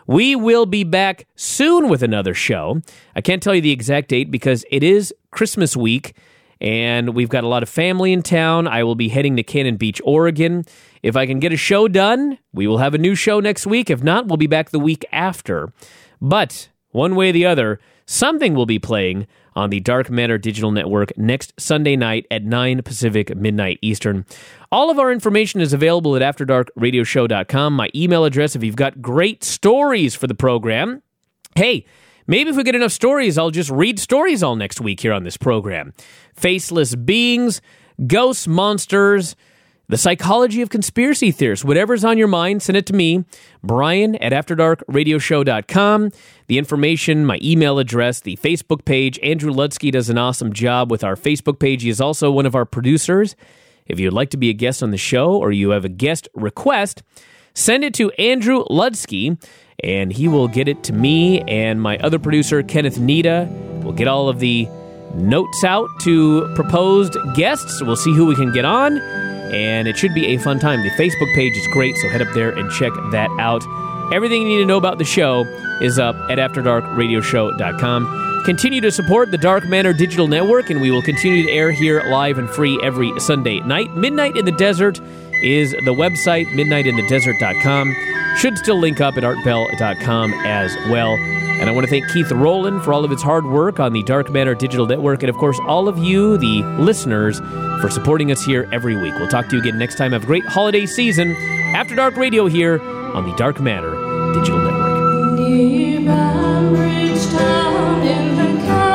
We will be back soon with another show. I can't tell you the exact date because it is Christmas week, and we've got a lot of family in town. I will be heading to Cannon Beach, Oregon. If I can get a show done, we will have a new show next week. If not, we'll be back the week after. But one way or the other, something will be playing on the Dark Matter Digital Network next Sunday night at 9 Pacific, midnight Eastern. All of our information is available at AfterDarkRadioshow.com. My email address, if you've got great stories for the program. Hey, maybe if we get enough stories, I'll just read stories all next week here on this program. Faceless beings, ghosts, monsters, the psychology of conspiracy theorists. Whatever's on your mind, send it to me, Brian at AfterDarkRadioshow.com. The information, my email address, the Facebook page. Andrew Ludsky does an awesome job with our Facebook page. He is also one of our producers. If you'd like to be a guest on the show or you have a guest request, send it to Andrew Ludsky, and he will get it to me and my other producer, Kenneth Nita. We'll get all of the notes out to proposed guests. We'll see who we can get on, and it should be a fun time. The Facebook page is great, so head up there and check that out. Everything you need to know about the show is up at AfterDarkRadioshow.com. Continue to support the Dark Matter Digital Network, and we will continue to air here live and free every Sunday night. Midnight in the Desert is the website, midnightinthedesert.com. Should still link up at artbell.com as well. And I want to thank Keith Rowland for all of his hard work on the Dark Matter Digital Network, and of course all of you, the listeners, for supporting us here every week. We'll talk to you again next time. Have a great holiday season. After Dark Radio here on the Dark Matter Digital Network. Near Bridgetown in the